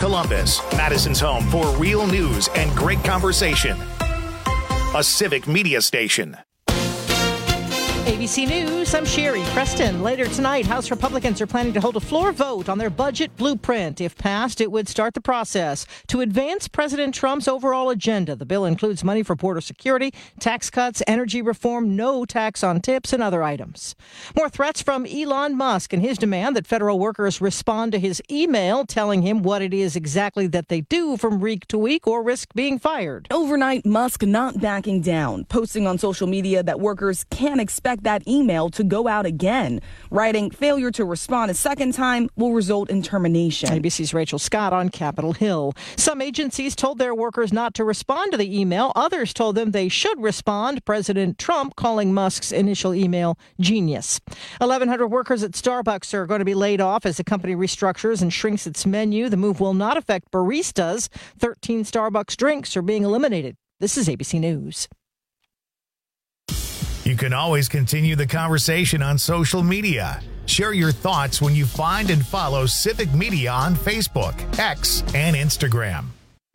Columbus, Madison's home for real news and great conversation. A Civic Media station. ABC News, I'm Sherry Preston. Later tonight, House Republicans are planning to hold a floor vote on their budget blueprint. If passed, it would start the process to advance President Trump's overall agenda. The bill includes money for border security, tax cuts, energy reform, no tax on tips, and other items. More threats from Elon Musk and his demand that federal workers respond to his email telling him what it is exactly that they do from week to week or risk being fired. Overnight, Musk not backing down, posting on social media that workers can't expect that email to go out again, writing failure to respond a second time will result in termination. ABC's Rachel Scott on Capitol Hill. Some agencies told their workers not to respond to the email. Others told them they should respond. President Trump calling Musk's initial email genius. 1,100 workers at Starbucks are going to be laid off as the company restructures and shrinks its menu. The move will not affect baristas. 13 Starbucks drinks are being eliminated. This is ABC News. You can always continue the conversation on social media. Share your thoughts when you find and follow Civic Media on Facebook, X, and Instagram.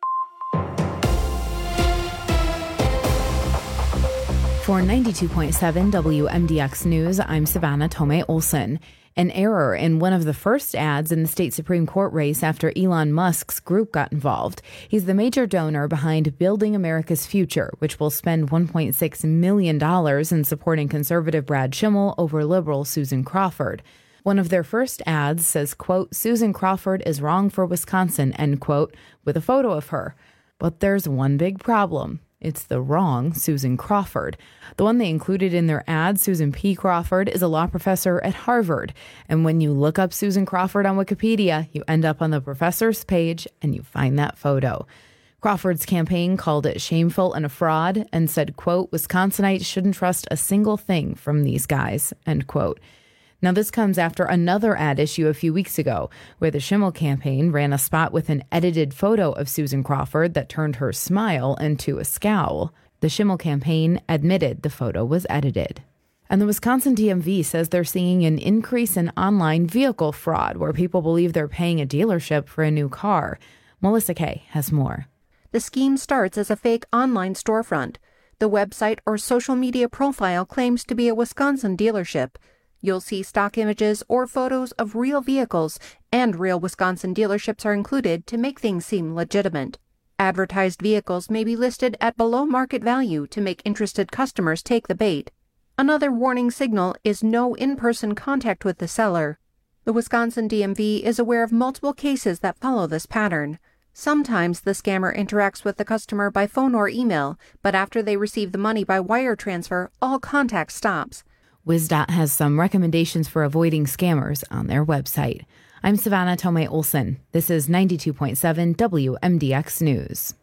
For 92.7 WMDX News, I'm Savannah Tomei Olson. An error in one of the first ads in the state Supreme Court race after Elon Musk's group got involved. He's the major donor behind Building America's Future, which will spend $1.6 million in supporting conservative Brad Schimmel over liberal Susan Crawford. One of their first ads says, quote, Susan Crawford is wrong for Wisconsin, end quote, with a photo of her. But there's one big problem. It's the wrong Susan Crawford. The one they included in their ad, Susan P. Crawford, is a law professor at Harvard. And when you look up Susan Crawford on Wikipedia, you end up on the professor's page and you find that photo. Crawford's campaign called it shameful and a fraud and said, quote, Wisconsinites shouldn't trust a single thing from these guys, end quote. Now, this comes after another ad issue a few weeks ago, where the Schimmel campaign ran a spot with an edited photo of Susan Crawford that turned her smile into a scowl. The Schimmel campaign admitted the photo was edited. And the Wisconsin DMV says they're seeing an increase in online vehicle fraud, where people believe they're paying a dealership for a new car. Melissa Kay has more. The scheme starts as a fake online storefront. The website or social media profile claims to be a Wisconsin dealership. You'll see stock images or photos of real vehicles, and real Wisconsin dealerships are included to make things seem legitimate. Advertised vehicles may be listed at below market value to make interested customers take the bait. Another warning signal is no in-person contact with the seller. The Wisconsin DMV is aware of multiple cases that follow this pattern. Sometimes the scammer interacts with the customer by phone or email, but after they receive the money by wire transfer, all contact stops. WisDOT has some recommendations for avoiding scammers on their website. I'm Savannah Tomei Olson. This is 92.7 WMDX News.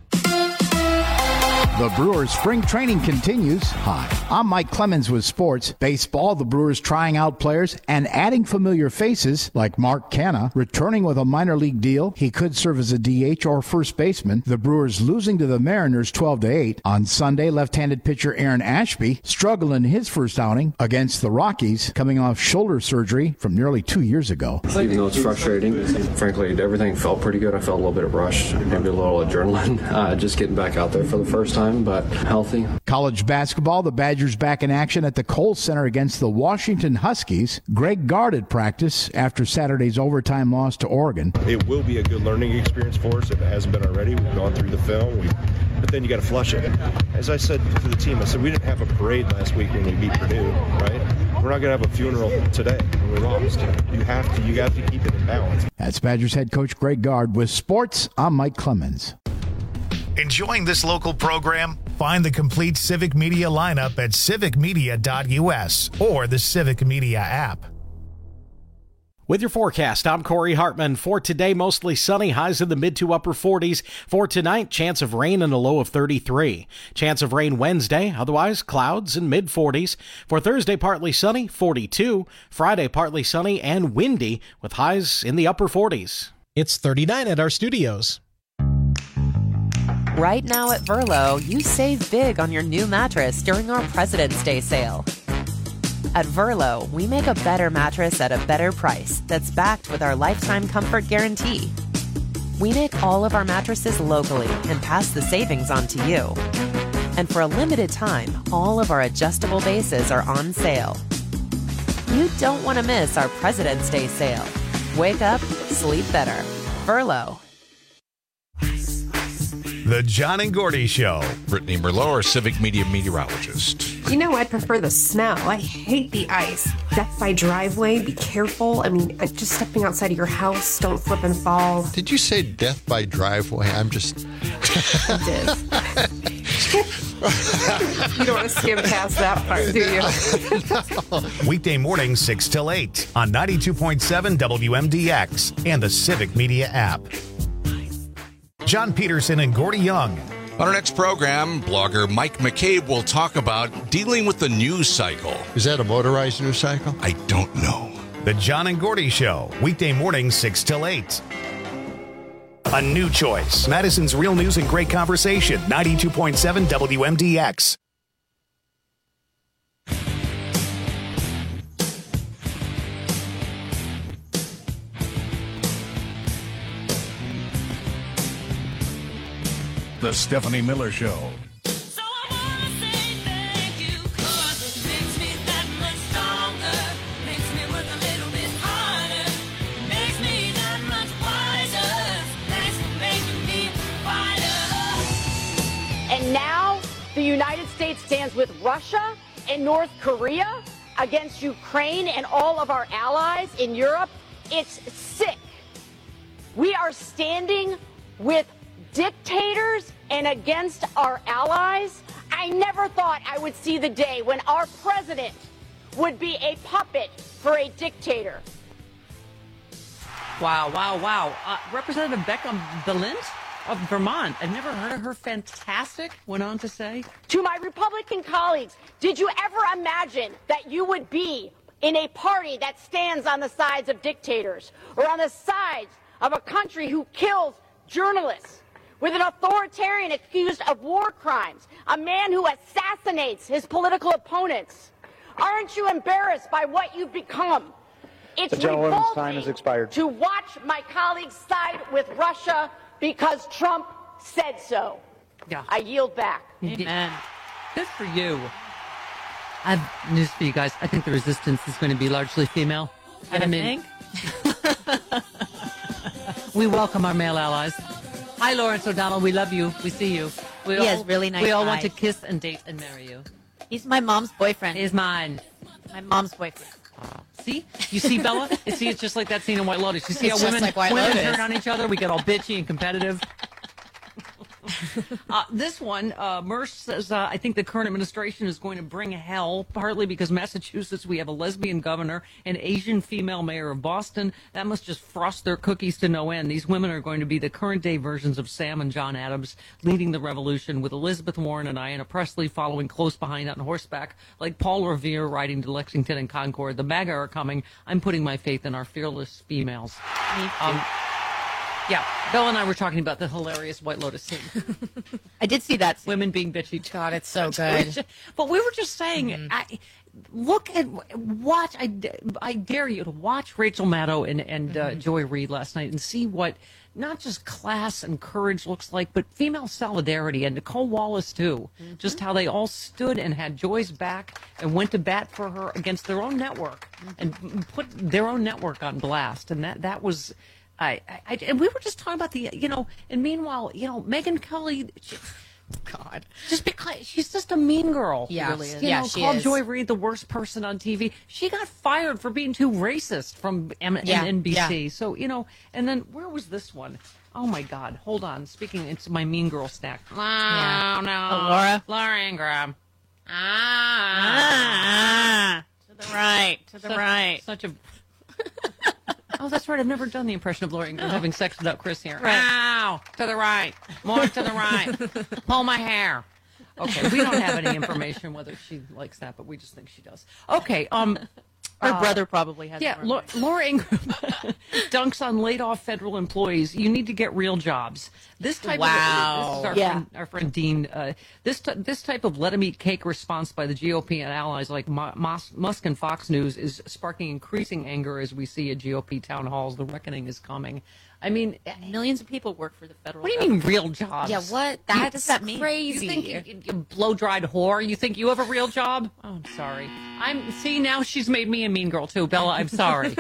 The Brewers spring training continues. Hi, I'm Mike Clemens with sports. Baseball, the Brewers trying out players and adding familiar faces like Mark Canha, returning with a minor league deal. He could serve as a DH or first baseman. The Brewers losing to the Mariners 12-8. On Sunday, left-handed pitcher Aaron Ashby struggled in his first outing against the Rockies, coming off shoulder surgery from nearly 2 years ago. Even though it's frustrating, frankly, everything felt pretty good. I felt a little bit of rush, maybe a little adrenaline, just getting back out there for the first time. But healthy. College basketball, the Badgers back in action at the Kohl Center against the Washington Huskies. Greg Gard at practice after Saturday's overtime loss to Oregon. It will be a good learning experience for us if it hasn't been already. We've gone through the film, but then you got to flush it. As I said to the team, I said we didn't have a parade last week when we beat Purdue, right? We're not going to have a funeral today when we lost. You have to keep it in balance. That's Badgers head coach Greg Gard. With sports, I'm Mike Clemens. Enjoying this local program? Find the complete Civic Media lineup at civicmedia.us or the Civic Media app. With your forecast, I'm Corey Hartman. For today, mostly sunny, highs in the mid to upper 40s. For tonight, chance of rain and a low of 33. Chance of rain Wednesday, otherwise clouds and mid 40s. For Thursday, partly sunny, 42. Friday, partly sunny and windy with highs in the upper 40s. It's 39 at our studios. Right now at Verlo, you save big on your new mattress during our President's Day sale. At Verlo, we make a better mattress at a better price that's backed with our lifetime comfort guarantee. We make all of our mattresses locally and pass the savings on to you. And for a limited time, all of our adjustable bases are on sale. You don't want to miss our President's Day sale. Wake up, sleep better. Furlough. The John and Gordy Show. Brittany Merlot, our civic media meteorologist. You know, I prefer the smell. I hate the ice. Death by driveway, be careful. I mean, just stepping outside of your house, don't slip and fall. Did you say death by driveway? I'm just... I did. You don't want to skim past that part, do you? Weekday mornings 6 till 8 on 92.7 WMDX and the Civic Media app. John Peterson and Gordy Young. On our next program, blogger Mike McCabe will talk about dealing with the news cycle. Is that a motorized news cycle? I don't know. The John and Gordy Show, weekday mornings 6 till 8. A new choice. Madison's Real News and Great Conversation, 92.7 WMDX. The Stephanie Miller Show. And now the United States stands with Russia and North Korea against Ukraine and all of our allies in Europe. It's sick. We are standing with dictators and against our allies. I never thought I would see the day when our president would be a puppet for a dictator. Wow, wow, wow. Representative Becca Balint of Vermont. I've never heard of her. Fantastic, went on to say. To my Republican colleagues, did you ever imagine that you would be in a party that stands on the sides of dictators or on the sides of a country who kills journalists, with an authoritarian accused of war crimes, a man who assassinates his political opponents? Aren't you embarrassed by what you've become? It's revolting to watch my colleagues side with Russia because Trump said so. Yeah. I yield back. Amen. Good for you. I have news for you guys. I think the resistance is going to be largely female. I think. We welcome our male allies. Hi, Lawrence O'Donnell. We love you. We see you. He has really nice We all eyes. want to kiss and date and marry you. He's my mom's boyfriend. He's mine. My mom's boyfriend. See? You see, Bella? See, it's just like that scene in White Lotus. You see It's how just women, like White women Lotus. turn on each other? We get all bitchy and competitive. This one, Merce says, I think the current administration is going to bring hell, partly because Massachusetts, we have a lesbian governor, an Asian female mayor of Boston. That must just frost their cookies to no end. These women are going to be the current day versions of Sam and John Adams leading the revolution, with Elizabeth Warren and Ayanna Pressley following close behind on horseback, like Paul Revere riding to Lexington and Concord. The MAGA are coming. I'm putting my faith in our fearless females. Me too. Yeah, Bill and I were talking about the hilarious White Lotus scene. I did see that scene. Women being bitchy. God, it's so good. But we were just saying, watch. I dare you to watch Rachel Maddow and Joy Reid last night and see what not just class and courage looks like, but female solidarity, and Nicole Wallace too. Just how they all stood and had Joy's back and went to bat for her against their own network and put their own network on blast. And that was. And we were just talking about and meanwhile, Megyn Kelly, God, just because she's just a mean girl. Yeah, really. she Called is. Joy Reid the worst person on TV. She got fired for being too racist from NBC. Yeah. So, and then where was this one? Oh my God, hold on. Speaking, it's my mean girl snack. No, Laura? Laura Ingraham. To the right. Such a... Oh, that's right. I've never done the impression of Laura Ingraham having sex without Chris here. Right. Ow! To the right. More to the right. Pull my hair. Okay, we don't have any information whether she likes that, but we just think she does. Okay, Her brother probably has. Yeah, more. Laura Ingraham dunks on laid-off federal employees. You need to get real jobs. This type Wow. of this is our friend Dean. This type of let 'em eat cake response by the GOP and allies like Musk and Fox News is sparking increasing anger as we see at GOP town halls. The reckoning is coming. I mean, millions of people work for the federal what do you mean real jobs? Yeah, what? What does that mean? Crazy. You think you blow-dried whore? You think you have a real job? Oh, I'm sorry. See, now she's made me a mean girl, too. Bella, I'm sorry.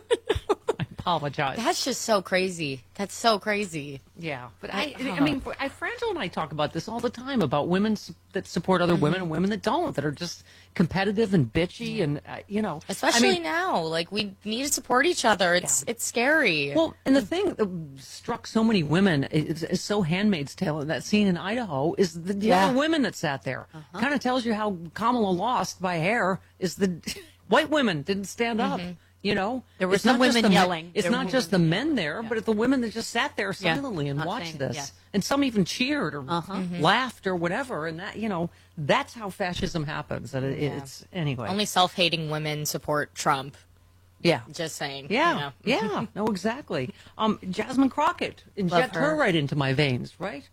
I apologize. That's just so crazy. That's so crazy. Yeah, but I mean, Frangel and I talk about this all the time, about women that support other women and women that don't, that are just competitive and bitchy and, Especially now. Like, we need to support each other. It's scary. Well, and the thing that struck so many women is so Handmaid's Tale in that scene in Idaho is the other women that sat there. Kind of tells you how Kamala lost by hair is the white women didn't stand up. There were some women yelling. It's not just the men there, but it's the women that just sat there silently and watched this. Yeah. And some even cheered or laughed or whatever. And that, that's how fascism happens. And it's anyway. Only self-hating women support Trump. Yeah. Just saying. Yeah. Yeah. No, exactly. Jasmine Crockett. Inject her right into my veins, right?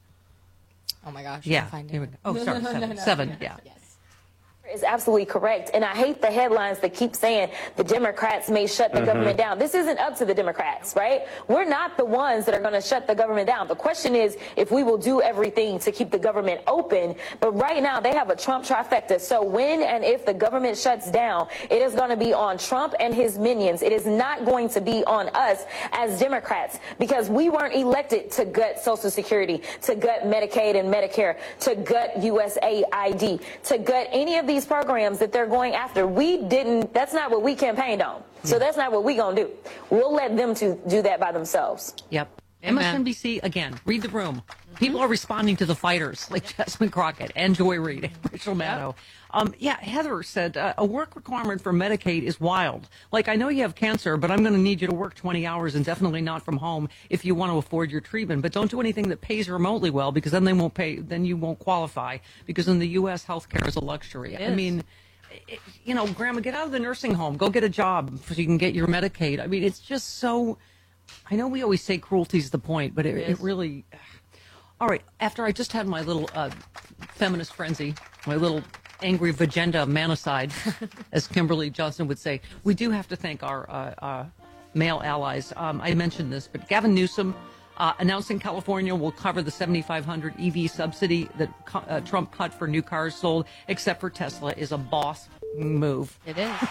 Oh my gosh. Yeah. Here we go. Oh, sorry. Seven. Yeah. Yes. Is absolutely correct. And I hate the headlines that keep saying the Democrats may shut the government down. This isn't up to the Democrats, right? We're not the ones that are going to shut the government down. The question is if we will do everything to keep the government open. But right now they have a Trump trifecta. So when and if the government shuts down, it is going to be on Trump and his minions. It is not going to be on us as Democrats, because we weren't elected to gut Social Security, to gut Medicaid and Medicare, to gut USAID, to gut any of these programs that they're going after. That's not what we campaigned on. So that's not what we're going to do. We'll let them do that by themselves. Yep. MSNBC, again, read the room. People are responding to the fighters like Jasmine Crockett and Joy Reid and Rachel Maddow. Heather said, a work requirement for Medicaid is wild. Like, I know you have cancer, but I'm going to need you to work 20 hours and definitely not from home if you want to afford your treatment. But don't do anything that pays remotely well, because then they won't pay, then you won't qualify, because in the U.S., healthcare is a luxury. I mean, Grandma, get out of the nursing home. Go get a job so you can get your Medicaid. I mean, it's just so... I know we always say cruelty is the point, but it really... All right, after I just had my little feminist frenzy, my little angry vagenda manicide, as Kimberly Johnson would say, we do have to thank our male allies. I mentioned this, but Gavin Newsom announcing California will cover the $7,500 EV subsidy that Trump cut for new cars sold, except for Tesla, is a boss move. It is.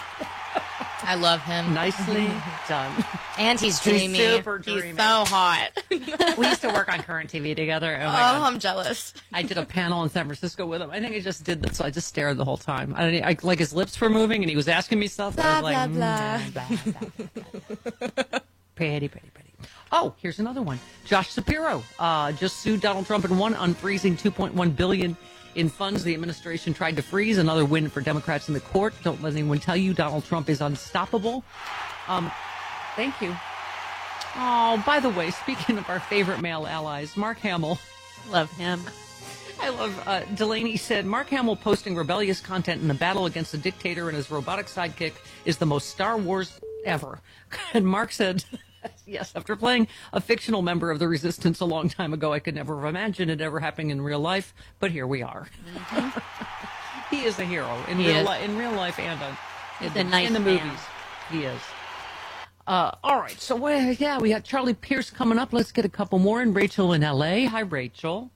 I love him. Nicely done. And he's dreamy. He's super dreamy. He's so hot. We used to work on Current TV together. Oh, I'm jealous. I did a panel in San Francisco with him. I think I just did that, so I just stared the whole time. I like his lips were moving, and he was asking me stuff. Blah, I was like, blah, blah. Pretty. Oh, here's another one. Josh Shapiro just sued Donald Trump and won, unfreezing $2.1 billion in funds the administration tried to freeze. Another win for Democrats in the court. Don't let anyone tell you Donald Trump is unstoppable. Thank you. Oh, by the way, speaking of our favorite male allies, Mark Hamill. Love him. I love, Delaney said, Mark Hamill posting rebellious content in the battle against the dictator and his robotic sidekick is the most Star Wars ever. And Mark said... Yes, after playing a fictional member of the Resistance a long time ago, I could never have imagined it ever happening in real life, but here we are. He is a hero in real life and in the movies. He is. All right, so we got Charlie Pierce coming up. Let's get a couple more. And Rachel in L.A. Hi, Rachel.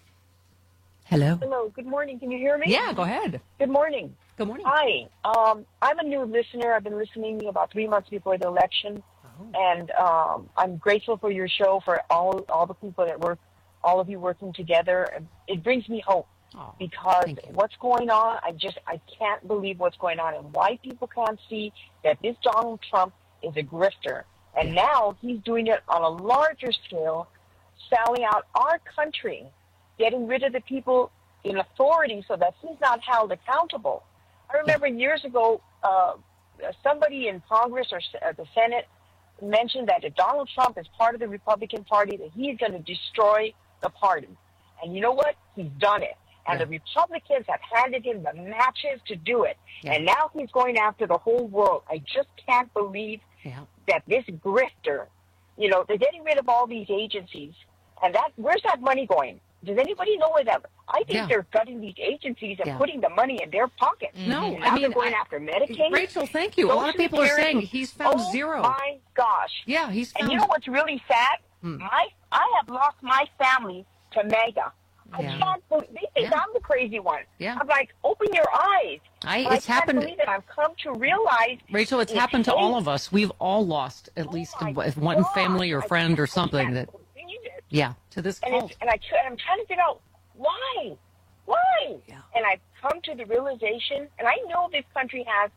Hello. Hello. Good morning. Can you hear me? Yeah, go ahead. Good morning. Good morning. Hi. I'm a new listener. I've been listening about 3 months before the election. And I'm grateful for your show, for all the people that work, all of you working together. It brings me hope because what's going on, I can't believe what's going on and why people can't see that this Donald Trump is a grifter. And now he's doing it on a larger scale, selling out our country, getting rid of the people in authority so that he's not held accountable. I remember years ago, somebody in Congress or the Senate mentioned that if Donald Trump is part of the Republican Party, that he's going to destroy the party. And you know what? He's done it. And the Republicans have handed him the matches to do it. Yeah. And now he's going after the whole world. I just can't believe that this grifter, they're getting rid of all these agencies. And where's that money going? Does anybody know where that? I think they're gutting these agencies and putting the money in their pockets. No, I mean, they're going after Medicaid. Rachel, thank you. A lot of people are saying he's found zero. Oh my gosh! Yeah, he's found. And you know what's really sad? I have lost my family to MAGA. I can't believe they think I'm the crazy one. Yeah. I'm like, open your eyes. It's happened. I can't believe it. I've come to realize, Rachel, it's happened to all of us. We've all lost at least one family or friend or something that. Yeah, to this cult. And I'm trying to figure out why. Yeah. And I've come to the realization, and I know this country has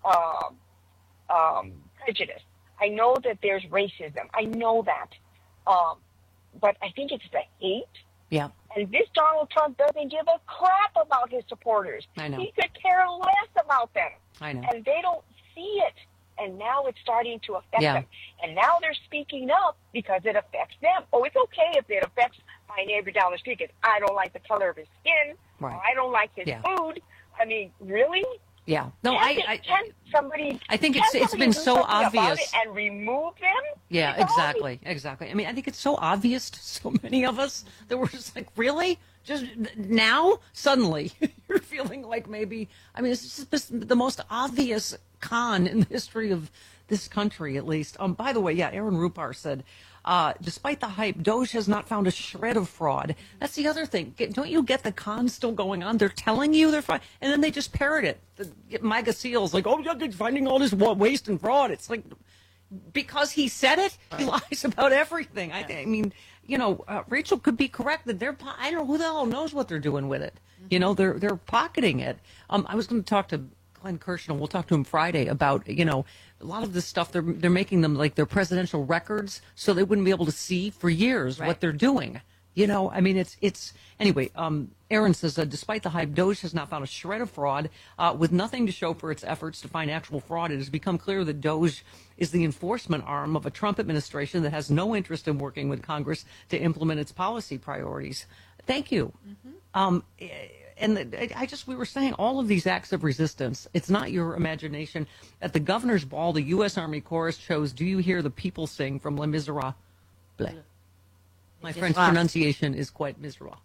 prejudice. I know that there's racism. I know that. But I think it's the hate. Yeah. And this Donald Trump doesn't give a crap about his supporters. I know. He could care less about them. I know. And they don't see it. And now it's starting to affect them. And now they're speaking up because it affects them. Oh, it's okay if it affects my neighbor down the street because I don't like the color of his skin. Right. Or I don't like his food. I mean, really? Yeah. No, can somebody? I think it's been so obvious and remove them. Yeah, exactly. I mean, I think it's so obvious to so many of us that we're just like, really? Just now, suddenly, you're feeling like maybe. I mean, it's just the most obvious con in the history of this country, at least. By the way, Aaron Rupar said, despite the hype, Doge has not found a shred of fraud. That's the other thing. Don't you get the con still going on? They're telling you they're fraud, and then they just parrot it. The MAGA SEALs like, oh, they're finding all this waste and fraud. It's like, because he said it, he lies about everything. I mean, Rachel could be correct that I don't know who the hell knows what they're doing with it. They're pocketing it. I was going to talk to Glenn Kirshner. We'll talk to him Friday about, a lot of this stuff. They're making them like their presidential records so they wouldn't be able to see for years what they're doing. I mean, it's anyway. Aaron says, despite the hype, Doge has not found a shred of fraud. With nothing to show for its efforts to find actual fraud, it has become clear that Doge is the enforcement arm of a Trump administration that has no interest in working with Congress to implement its policy priorities. Thank you. And we were saying all of these acts of resistance, it's not your imagination. At the governor's ball, the U.S. Army chorus chose Do You Hear the People Sing from Les Miserables. My French pronunciation is quite miserable.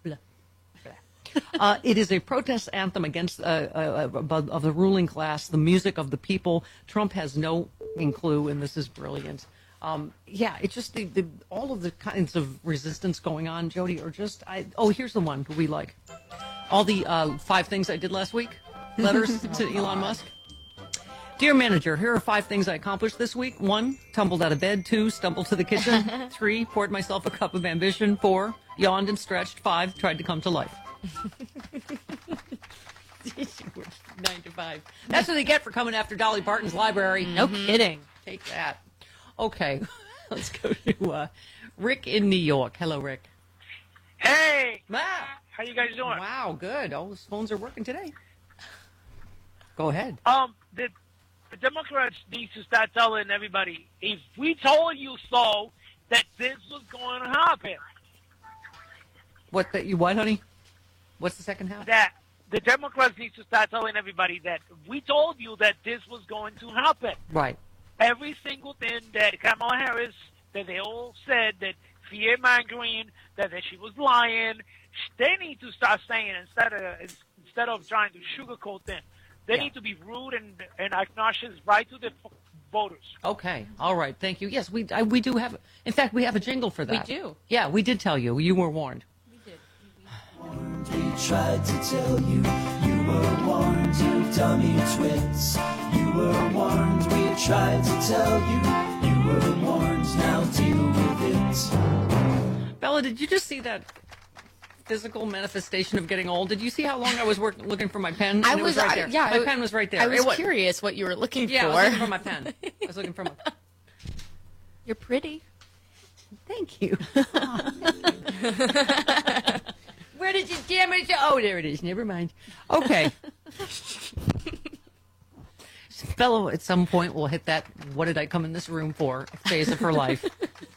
It is a protest anthem against of the ruling class, the music of the people. Trump has no clue, and this is brilliant. It's just all of the kinds of resistance going on, Jody, are just... here's the one we like. All the 5 things I did last week, letters to Elon Musk. Dear manager, here are 5 things I accomplished this week. 1, tumbled out of bed. 2, stumbled to the kitchen. 3, poured myself a cup of ambition. 4, yawned and stretched. 5, tried to come to life. 9 to 5. That's what they get for coming after Dolly Parton's library. No kidding. Take that. Okay, let's go to Rick in New York. Hello, Rick. Hey! How you guys doing? Wow, good. All those phones are working today. Go ahead. The Democrats need to start telling everybody, if we told you so, that this was going to happen. What, honey? What's the second half? That the Democrats need to start telling everybody that we told you that this was going to happen. Right. Every single thing that Kamala Harris, that they all said, that fear-mongering, that she was lying, they need to start saying instead of trying to sugarcoat them. They need to be rude and acknowledge his right to the voters. Okay. All right. Thank you. Yes, we do have. In fact, we have a jingle for that. We do. Yeah, we did tell you. You were warned. We did. We tried to tell you. You were warned. You dummy twits. You were warned. We tried to tell you. You were warned. Now deal with it. Bella, did you just see that physical manifestation of getting old? Did you see how long I was looking for my pen? I was right there. My pen was right there. I was curious what you were looking for. Yeah, I was looking for my pen. I was looking for my... You're pretty. Thank you. Where did you damage? Oh, there it is. Never mind. Okay. Bella, at some point, will hit that "what did I come in this room for" phase of her life.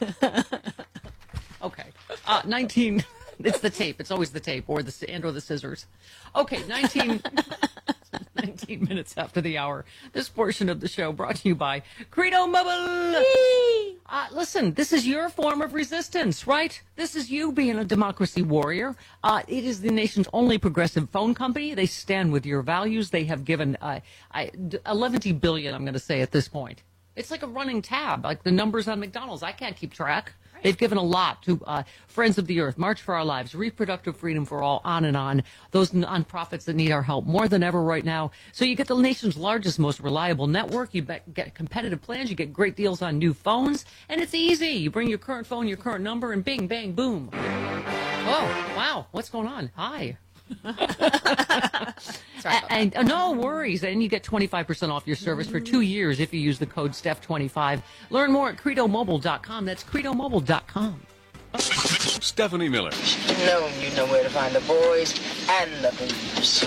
Okay. 19... It's the tape. It's always the tape or the scissors. Okay, 19 minutes after the hour. This portion of the show brought to you by Credo Mobile. Listen, this is your form of resistance, right? This is you being a democracy warrior. It is the nation's only progressive phone company. They stand with your values. They have given $11 billion, I'm going to say, at this point. It's like a running tab, like the numbers on McDonald's. I can't keep track. They've given a lot to Friends of the Earth, March for Our Lives, Reproductive Freedom for All, on and on. Those nonprofits that need our help more than ever right now. So you get the nation's largest, most reliable network. You get competitive plans. You get great deals on new phones. And it's easy. You bring your current phone, your current number, and bing, bang, boom. Oh, wow. What's going on? Hi. And no worries. And you get 25% off your service for 2 years if you use the code STEPH25. Learn more at credomobile.com. That's credomobile.com. Stephanie Miller. You know where to find the boys and the blues.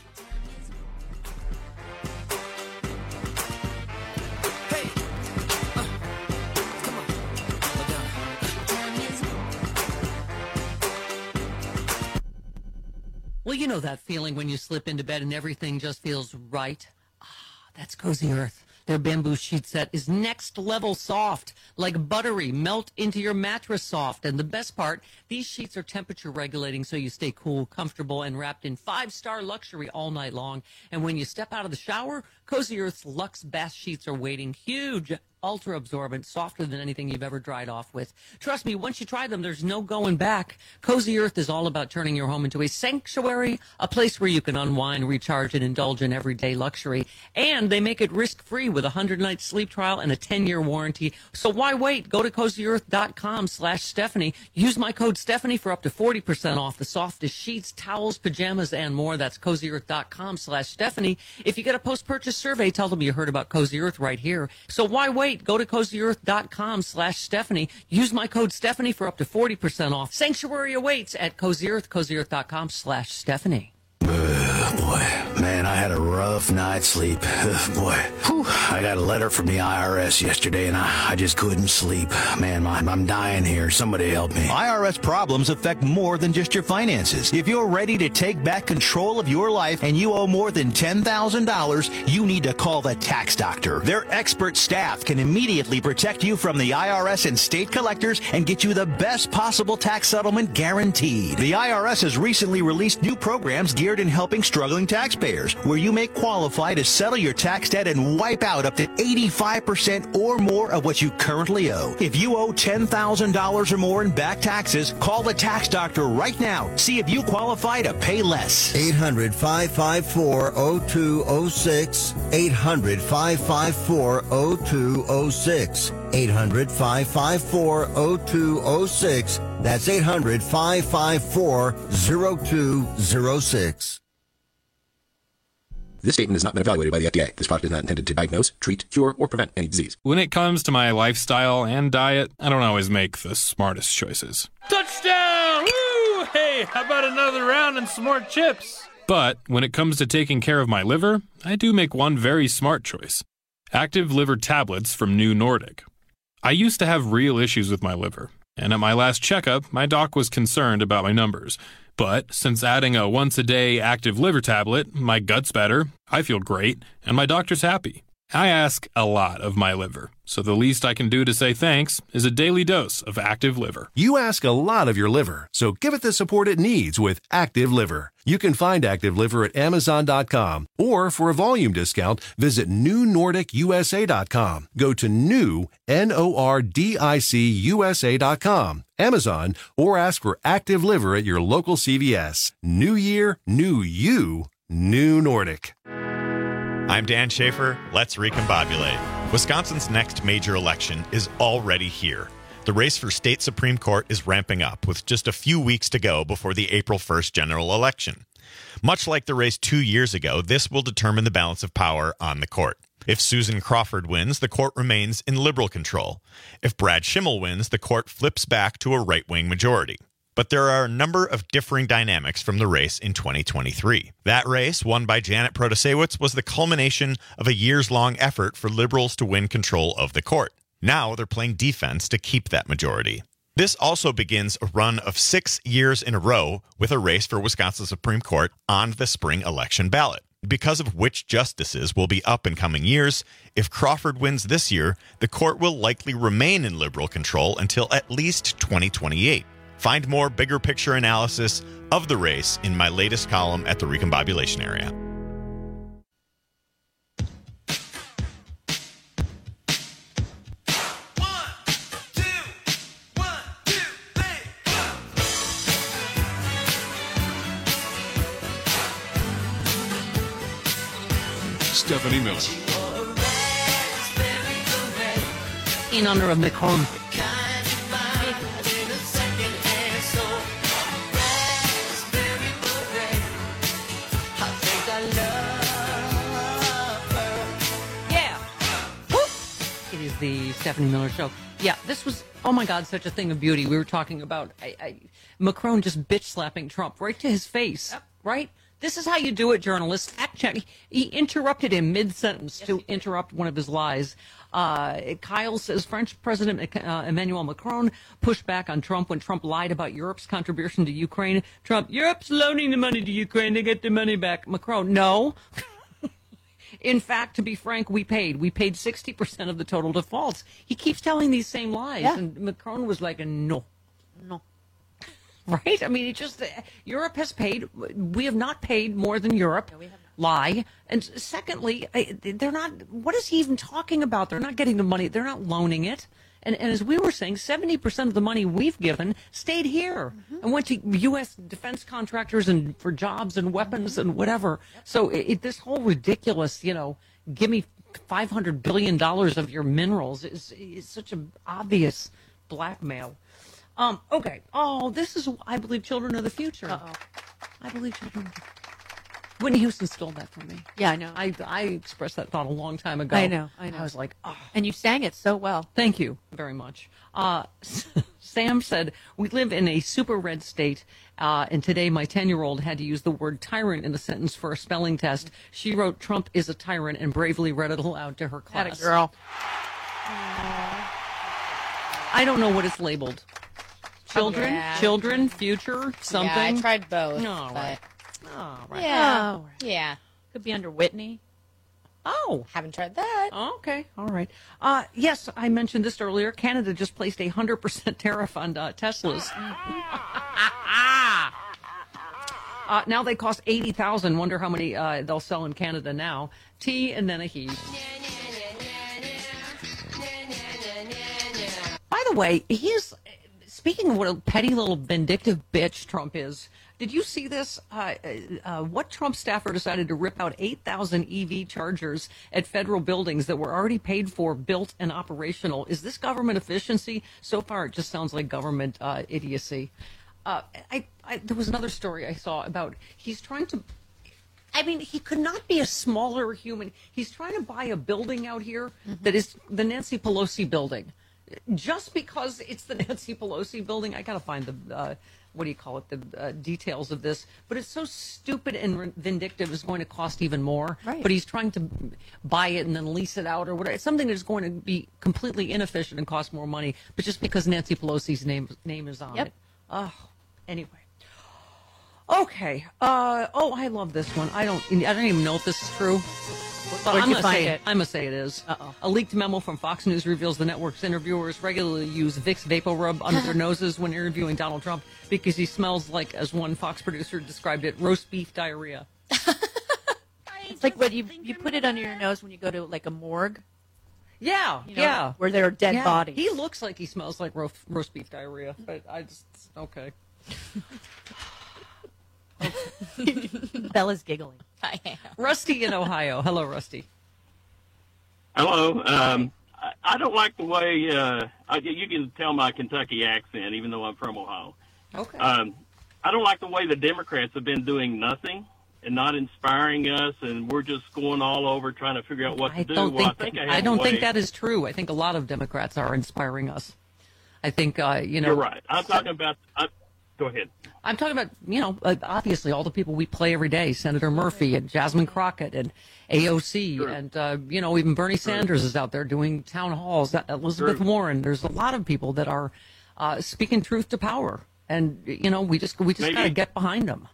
Well, you know that feeling when you slip into bed and everything just feels right. That's Cozy Earth. Their bamboo sheet set is next level soft, like buttery, melt into your mattress soft. And the best part, these sheets are temperature regulating so you stay cool, comfortable, and wrapped in 5-star luxury all night long. And when you step out of the shower, Cozy Earth's Luxe Bath Sheets are waiting. Huge, ultra absorbent, softer than anything you've ever dried off with. Trust me, once you try them, there's no going back. Cozy Earth is all about turning your home into a sanctuary, a place where you can unwind, recharge, and indulge in everyday luxury. And they make it risk-free with a 100-night sleep trial and a 10-year warranty. So why wait? Go to CozyEarth.com/Stephanie. Use my code Stephanie for up to 40% off the softest sheets, towels, pajamas, and more. That's CozyEarth.com/Stephanie. If you get a post-purchase survey, tell them you heard about Cozy Earth right here. So why wait? Go to CozyEarth.com/Stephanie. Use my code Stephanie for up to 40% off. Sanctuary awaits at Cozy Earth, CozyEarth.com/Stephanie. Boy, man, I had a rough night's sleep. Boy, I got a letter from the IRS yesterday, and I just couldn't sleep. Man, I'm dying here. Somebody help me. IRS problems affect more than just your finances. If you're ready to take back control of your life and you owe more than $10,000, you need to call the Tax Doctor. Their expert staff can immediately protect you from the IRS and state collectors and get you the best possible tax settlement guaranteed. The IRS has recently released new programs geared in helping struggling taxpayers, where you may qualify to settle your tax debt and wipe out up to 85% or more of what you currently owe. If you owe $10,000 or more in back taxes, call the Tax Doctor right now. See if you qualify to pay less. 800-554-0206. 800-554-0206. 800-554-0206. That's 800-554-0206. This statement has not been evaluated by the FDA. This product is not intended to diagnose, treat, cure, or prevent any disease. When it comes to my lifestyle and diet, I don't always make the smartest choices. Touchdown! Woo! Hey, how about another round and some more chips? But when it comes to taking care of my liver, I do make one very smart choice. Active Liver Tablets from New Nordic. I used to have real issues with my liver, and at my last checkup, my doc was concerned about my numbers. But since adding a once-a-day Active Liver tablet, my gut's better, I feel great, and my doctor's happy. I ask a lot of my liver, so the least I can do to say thanks is a daily dose of Active Liver. You ask a lot of your liver, so give it the support it needs with Active Liver. You can find Active Liver at Amazon.com, or for a volume discount, visit NewNordicUSA.com. Go to NewNordicUSA.com, Amazon, or ask for Active Liver at your local CVS. New year, new you, New Nordic. I'm Dan Schaefer. Let's recombobulate. Wisconsin's next major election is already here. The race for state Supreme Court is ramping up with just a few weeks to go before the April 1st general election. Much like the race 2 years ago, this will determine the balance of power on the court. If Susan Crawford wins, the court remains in liberal control. If Brad Schimmel wins, the court flips back to a right-wing majority. But there are a number of differing dynamics from the race in 2023. That race, won by Janet Protasiewicz, was the culmination of a years-long effort for liberals to win control of the court. Now they're playing defense to keep that majority. This also begins a run of 6 years in a row with a race for Wisconsin Supreme Court on the spring election ballot. Because of which justices will be up in coming years, if Crawford wins this year, the court will likely remain in liberal control until at least 2028. Find more bigger picture analysis of the race in my latest column at the Recombobulation Area. Stephanie Miller. In honor of Macron. It is the Stephanie Miller Show. Yeah, this was, oh my God, such a thing of beauty. We were talking about Macron just bitch-slapping Trump right to his face, right? This is how you do it, journalists. Fact check. He interrupted him mid-sentence to interrupt one of his lies. Kyle says French President Emmanuel Macron pushed back on Trump when Trump lied about Europe's contribution to Ukraine. Trump, Europe's loaning the money to Ukraine to get the money back. Macron, no. In fact, to be frank, we paid 60% of the total defaults. He keeps telling these same lies. Yeah. And Macron was like, no. Right? I mean, Europe has paid. We have not paid more than Europe. No, we have not. Lie. And secondly, they're not, what is he even talking about? They're not getting the money. They're not loaning it. And as we were saying, 70% of the money we've given stayed here and went to U.S. defense contractors and for jobs and weapons and whatever. So this whole ridiculous, give me $500 billion of your minerals is such an obvious blackmail. Okay. Oh, this is, I believe, children of the future. Uh-oh. I believe children of the future. Whitney Houston stole that from me. Yeah, I know. I expressed that thought a long time ago. I know. I was like, oh. And you sang it so well. Thank you very much. Sam said, we live in a super red state, and today my 10-year-old had to use the word tyrant in a sentence for a spelling test. She wrote, Trump is a tyrant, and bravely read it aloud to her class. Atta girl. I don't know what it's labeled. Children, future, something. Yeah, I tried both. No, right. Oh, right. Yeah. Oh, yeah. Could be under Whitney. Oh. Haven't tried that. Oh, okay. All right. Yes, I mentioned this earlier. Canada just placed a 100% tariff on Teslas. Now they cost $80,000. Wonder how many they'll sell in Canada now. T and then a he. By the way, speaking of what a petty little vindictive bitch Trump is, did you see this? What Trump staffer decided to rip out 8,000 EV chargers at federal buildings that were already paid for, built, and operational? Is this government efficiency? So far, it just sounds like government idiocy. There was another story I saw about he's trying to... I mean, he could not be a smaller human. He's trying to buy a building out here that is the Nancy Pelosi building. Just because it's the Nancy Pelosi building, I got to find the... the details of this, but it's so stupid and vindictive, it's going to cost even more. Right. But he's trying to buy it and then lease it out or whatever. It's something that's going to be completely inefficient and cost more money, but just because Nancy Pelosi's name is on it. Oh, anyway. Okay. I love this one. I don't even know if this is true. But I'm going to say it is. Uh-oh. A leaked memo from Fox News reveals the network's interviewers regularly use Vicks VapoRub under their noses when interviewing Donald Trump because he smells like, as one Fox producer described it, roast beef diarrhea. It's like when you put it under your nose when you go to like a morgue. Yeah, where there are dead bodies. He looks like he smells like roast beef diarrhea, but okay. Bella's giggling. I am. Rusty in Ohio. Hello, Rusty. Hello. I don't like the way you can tell my Kentucky accent, even though I'm from Ohio. Okay. I don't like the way the Democrats have been doing nothing and not inspiring us, and we're just going all over trying to figure out what to do. I don't think that is true. I think a lot of Democrats are inspiring us. I think You're right. I'm talking about. Go ahead. I'm talking about, obviously all the people we play every day, Senator Murphy and Jasmine Crockett and AOC. Sure. And, even Bernie Sanders is out there doing town halls. Elizabeth Warren. There's a lot of people that are speaking truth to power. And, we just got to get behind them.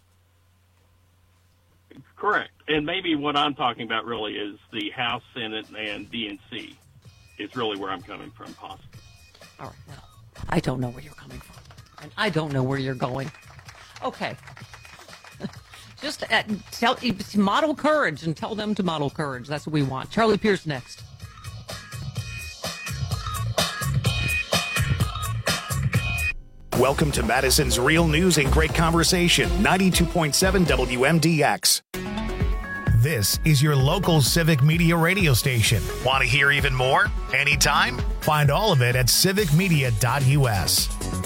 Correct. And maybe what I'm talking about really is the House, Senate, and DNC is really where I'm coming from, possibly. All right. Well, I don't know where you're coming from. And I don't know where you're going. Okay. Just model courage and tell them to model courage. That's what we want. Charlie Pierce next. Welcome to Madison's Real News and Great Conversation, 92.7 WMDX. This is your local Civic Media radio station. Want to hear even more? Anytime? Find all of it at civicmedia.us.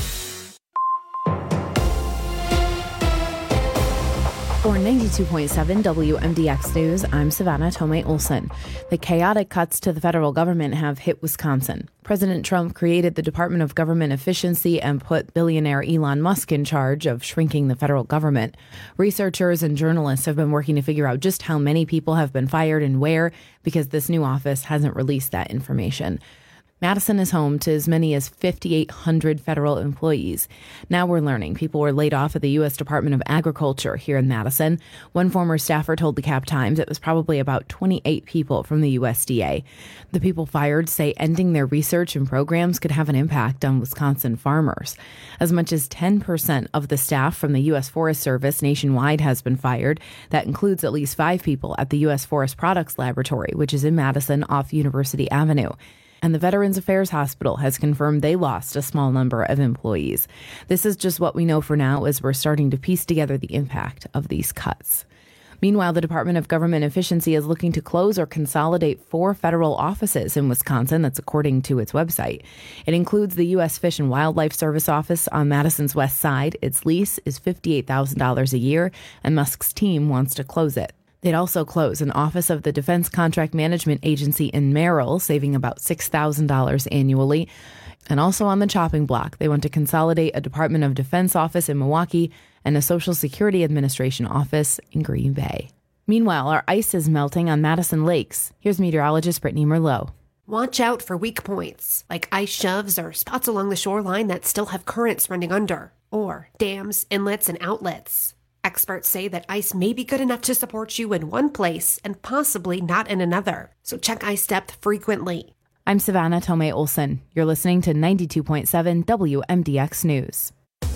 For 92.7 WMDX News, I'm Savannah Tomei Olson. The chaotic cuts to the federal government have hit Wisconsin. President Trump created the Department of Government Efficiency and put billionaire Elon Musk in charge of shrinking the federal government. Researchers and journalists have been working to figure out just how many people have been fired and where, because this new office hasn't released that information. Madison is home to as many as 5,800 federal employees. Now we're learning people were laid off at the U.S. Department of Agriculture here in Madison. One former staffer told the Cap Times it was probably about 28 people from the USDA. The people fired say ending their research and programs could have an impact on Wisconsin farmers. As much as 10% of the staff from the U.S. Forest Service nationwide has been fired. That includes at least 5 people at the U.S. Forest Products Laboratory, which is in Madison off University Avenue. And the Veterans Affairs Hospital has confirmed they lost a small number of employees. This is just what we know for now as we're starting to piece together the impact of these cuts. Meanwhile, the Department of Government Efficiency is looking to close or consolidate 4 federal offices in Wisconsin. That's according to its website. It includes the U.S. Fish and Wildlife Service office on Madison's west side. Its lease is $58,000 a year, and Musk's team wants to close it. They'd also close an office of the Defense Contract Management Agency in Merrill, saving about $6,000 annually. And also on the chopping block, they want to consolidate a Department of Defense office in Milwaukee and a Social Security Administration office in Green Bay. Meanwhile, our ice is melting on Madison lakes. Here's meteorologist Brittany Merlot. Watch out for weak points, like ice shoves or spots along the shoreline that still have currents running under, or dams, inlets, and outlets. Experts say that ice may be good enough to support you in one place and possibly not in another. So check ice depth frequently. I'm Savannah Tomei Olson. You're listening to 92.7 WMDX News.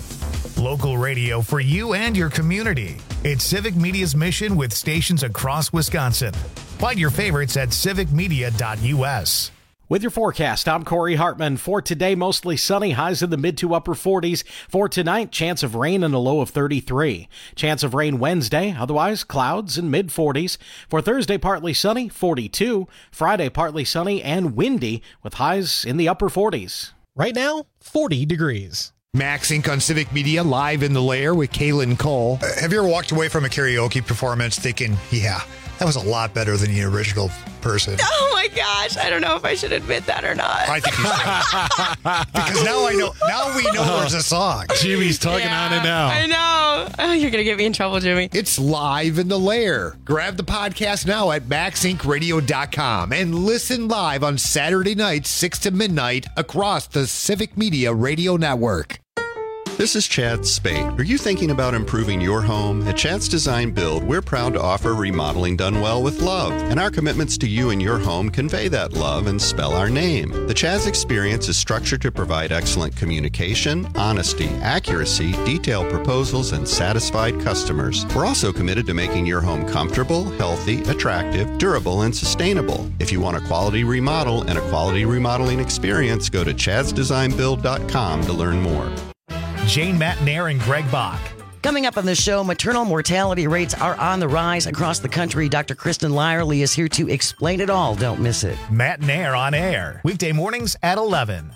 Local radio for you and your community. It's Civic Media's mission with stations across Wisconsin. Find your favorites at civicmedia.us. With your forecast, I'm Corey Hartman. For today, mostly sunny, highs in the mid to upper 40s. For tonight, chance of rain and a low of 33. Chance of rain Wednesday, otherwise clouds and mid 40s. For Thursday, partly sunny, 42. Friday, partly sunny and windy with highs in the upper 40s. Right now, 40 degrees. Max Inc. on Civic Media, live in the lair with Kaylin Cole. Have you ever walked away from a karaoke performance thinking, yeah, that was a lot better than the original person? Oh my gosh, I don't know if I should admit that or not. I think you should. Because now we know there's a song. Jimmy's talking on it now. I know. Oh, you're going to get me in trouble, Jimmy. It's live in the lair. Grab the podcast now at maxincradio.com and listen live on Saturday nights, 6 to midnight across the Civic Media Radio Network. This is Chad Spate. Are you thinking about improving your home? At Chad's Design Build, we're proud to offer remodeling done well with love. And our commitments to you and your home convey that love and spell our name. The Chad's experience is structured to provide excellent communication, honesty, accuracy, detailed proposals, and satisfied customers. We're also committed to making your home comfortable, healthy, attractive, durable, and sustainable. If you want a quality remodel and a quality remodeling experience, go to chadsdesignbuild.com to learn more. Jane Matnair and Greg Bach. Coming up on the show, maternal mortality rates are on the rise across the country. Dr. Kristen Lyerly is here to explain it all. Don't miss it. Matnair on air, weekday mornings at 11.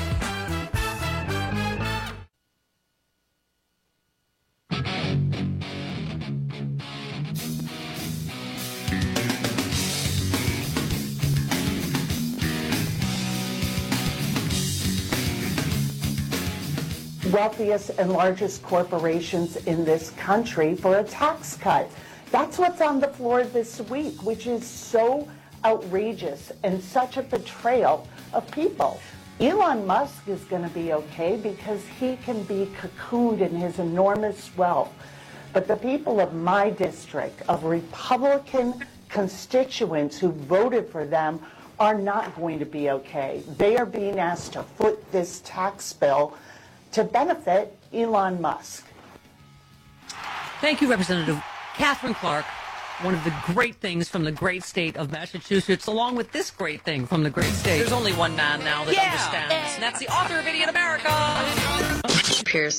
Wealthiest and largest corporations in this country for a tax cut. That's what's on the floor this week, which is so outrageous and such a betrayal of people. Elon Musk is going to be okay because he can be cocooned in his enormous wealth. But the people of my district, of Republican constituents who voted for them, are not going to be okay. They are being asked to foot this tax bill to benefit Elon Musk. Thank you, Representative Catherine Clark. One of the great things from the great state of Massachusetts, along with this great thing from the great state. There's only one man now that understands, and that's the author of Idiot America. Pierce.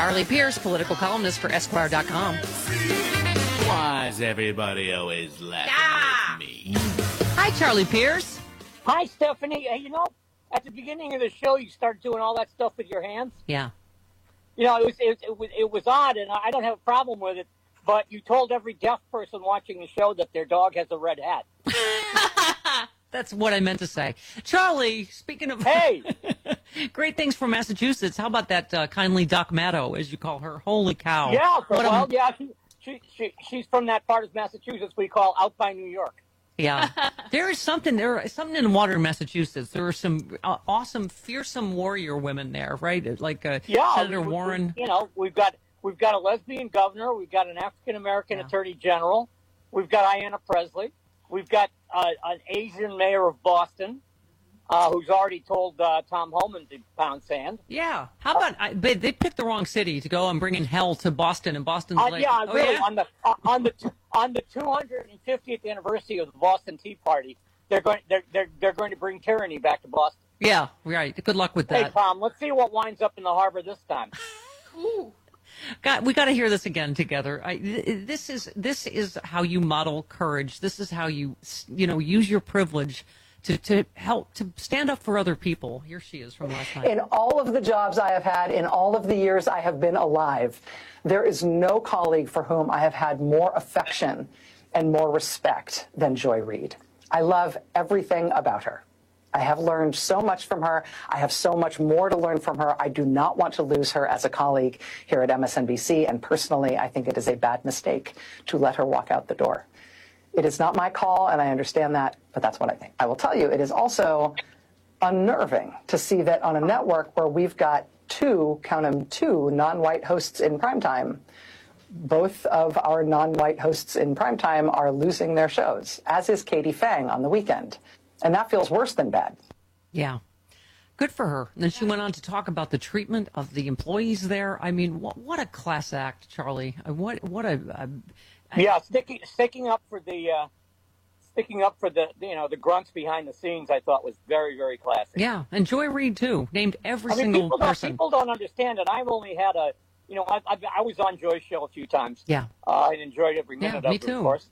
Charlie Pierce, political columnist for Esquire.com. Why's everybody always laughing at me? Hi, Charlie Pierce. Hi, Stephanie. Hey, at the beginning of the show, you start doing all that stuff with your hands. Yeah. It was odd, and I don't have a problem with it. But you told every deaf person watching the show that their dog has a red hat. That's what I meant to say. Charlie, speaking of... Hey! Great things from Massachusetts. How about that kindly Doc Maddow, as you call her? Holy cow. Yeah, she's from that part of Massachusetts we call out by New York. Yeah. There is something in the water in Massachusetts. There are some awesome, fearsome warrior women there, right? Like Senator Warren. We've got a lesbian governor. We've got an African-American attorney general. We've got Ayanna Pressley. We've got an Asian mayor of Boston who's already told Tom Homan to pound sand. Yeah. How about but they picked the wrong city to go and bring in hell to Boston, and Boston's on the 250th anniversary of the Boston Tea Party, they're going to bring tyranny back to Boston. Yeah, right. Good luck with that. Hey, Tom, let's see what winds up in the harbor this time. We got to hear this again together. This is how you model courage. This is how you use your privilege to help to stand up for other people. Here she is from last night. In all of the jobs I have had, in all of the years I have been alive, there is no colleague for whom I have had more affection and more respect than Joy Reid. I love everything about her. I have learned so much from her. I have so much more to learn from her. I do not want to lose her as a colleague here at MSNBC. And personally, I think it is a bad mistake to let her walk out the door. It is not my call, and I understand that, but that's what I think. I will tell you, it is also unnerving to see that on a network where we've got two non-white hosts in primetime, both of our non-white hosts in primetime are losing their shows, as is Katie Fang on the weekend. And that feels worse than bad. Yeah. Good for her. And then she went on to talk about the treatment of the employees there. I mean, what a class act, Charlie. Sticking up for the the grunts behind the scenes, I thought was very, very classy. Yeah, and Joy Reid too. Named every single person. People don't understand it. I've only had I was on Joy's show a few times. Yeah, I enjoyed every minute of it, too. of course.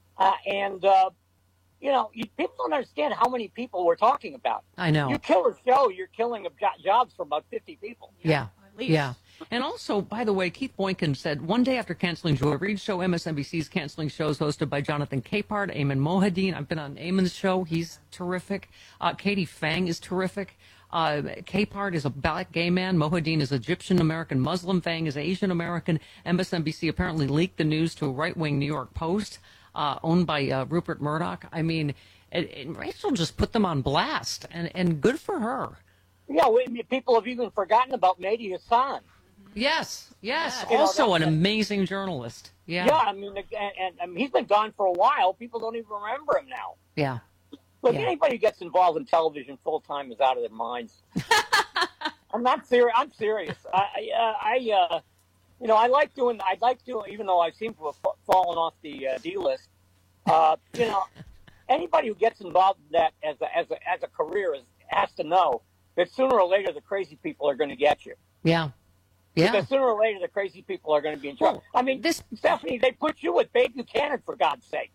People don't understand how many people we're talking about. I know. You kill a show, you're killing jobs for about 50 people. Yeah. Yeah. And also, by the way, Keith Boykin said, one day after canceling Joy Reid's show, MSNBC's canceling shows hosted by Jonathan Capehart, Ayman Mohyeldin. I've been on Ayman's show. He's terrific. Katie Fang is terrific. Capehart is a black gay man. Mohyeldin is Egyptian-American Muslim. Fang is Asian-American. MSNBC apparently leaked the news to a right-wing New York Post, owned by Rupert Murdoch. I mean, and Rachel just put them on blast, and good for her. Yeah, people have even forgotten about Mehdi Hassan. Yes. Also an amazing journalist. Yeah. Yeah, I mean, and he's been gone for a while. People don't even remember him now. Yeah. Look, anybody who gets involved in television full time is out of their minds. I'm not serious. I'm serious. I like doing. Even though I seem to have fallen off the D list. Anybody who gets involved in that as a career has to know that sooner or later the crazy people are going to get you. Yeah. Yeah. Because sooner or later the crazy people are going to be in trouble. I mean, Stephanie, they put you with Babe Buchanan, for God's sake.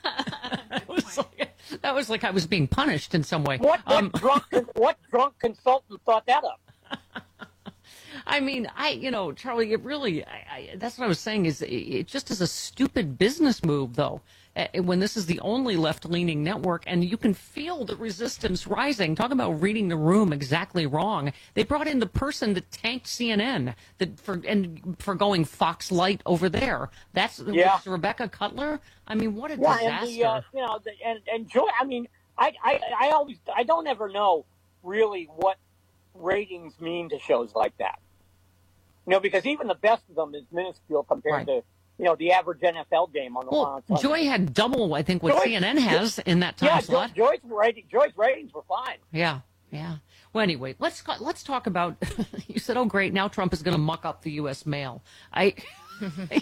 That was like I was being punished in some way. What drunk consultant thought that up? I mean, Charlie, it really, that's what I was saying, is it just is a stupid business move, though, when this is the only left-leaning network, and you can feel the resistance rising. Talk about reading the room exactly wrong. They brought in the person that tanked CNN for going Fox Light over there. That's Rebecca Cutler. I mean, what a disaster. And Joy, I mean, I don't ever know really what ratings mean to shows like that. Because even the best of them is minuscule compared to, the average NFL game on the line. Joy had double, I think, what CNN has in that time slot. Joy's ratings were fine. Yeah. Well, anyway, let's talk about. You said, "Oh, great! Now Trump is going to muck up the U.S. mail."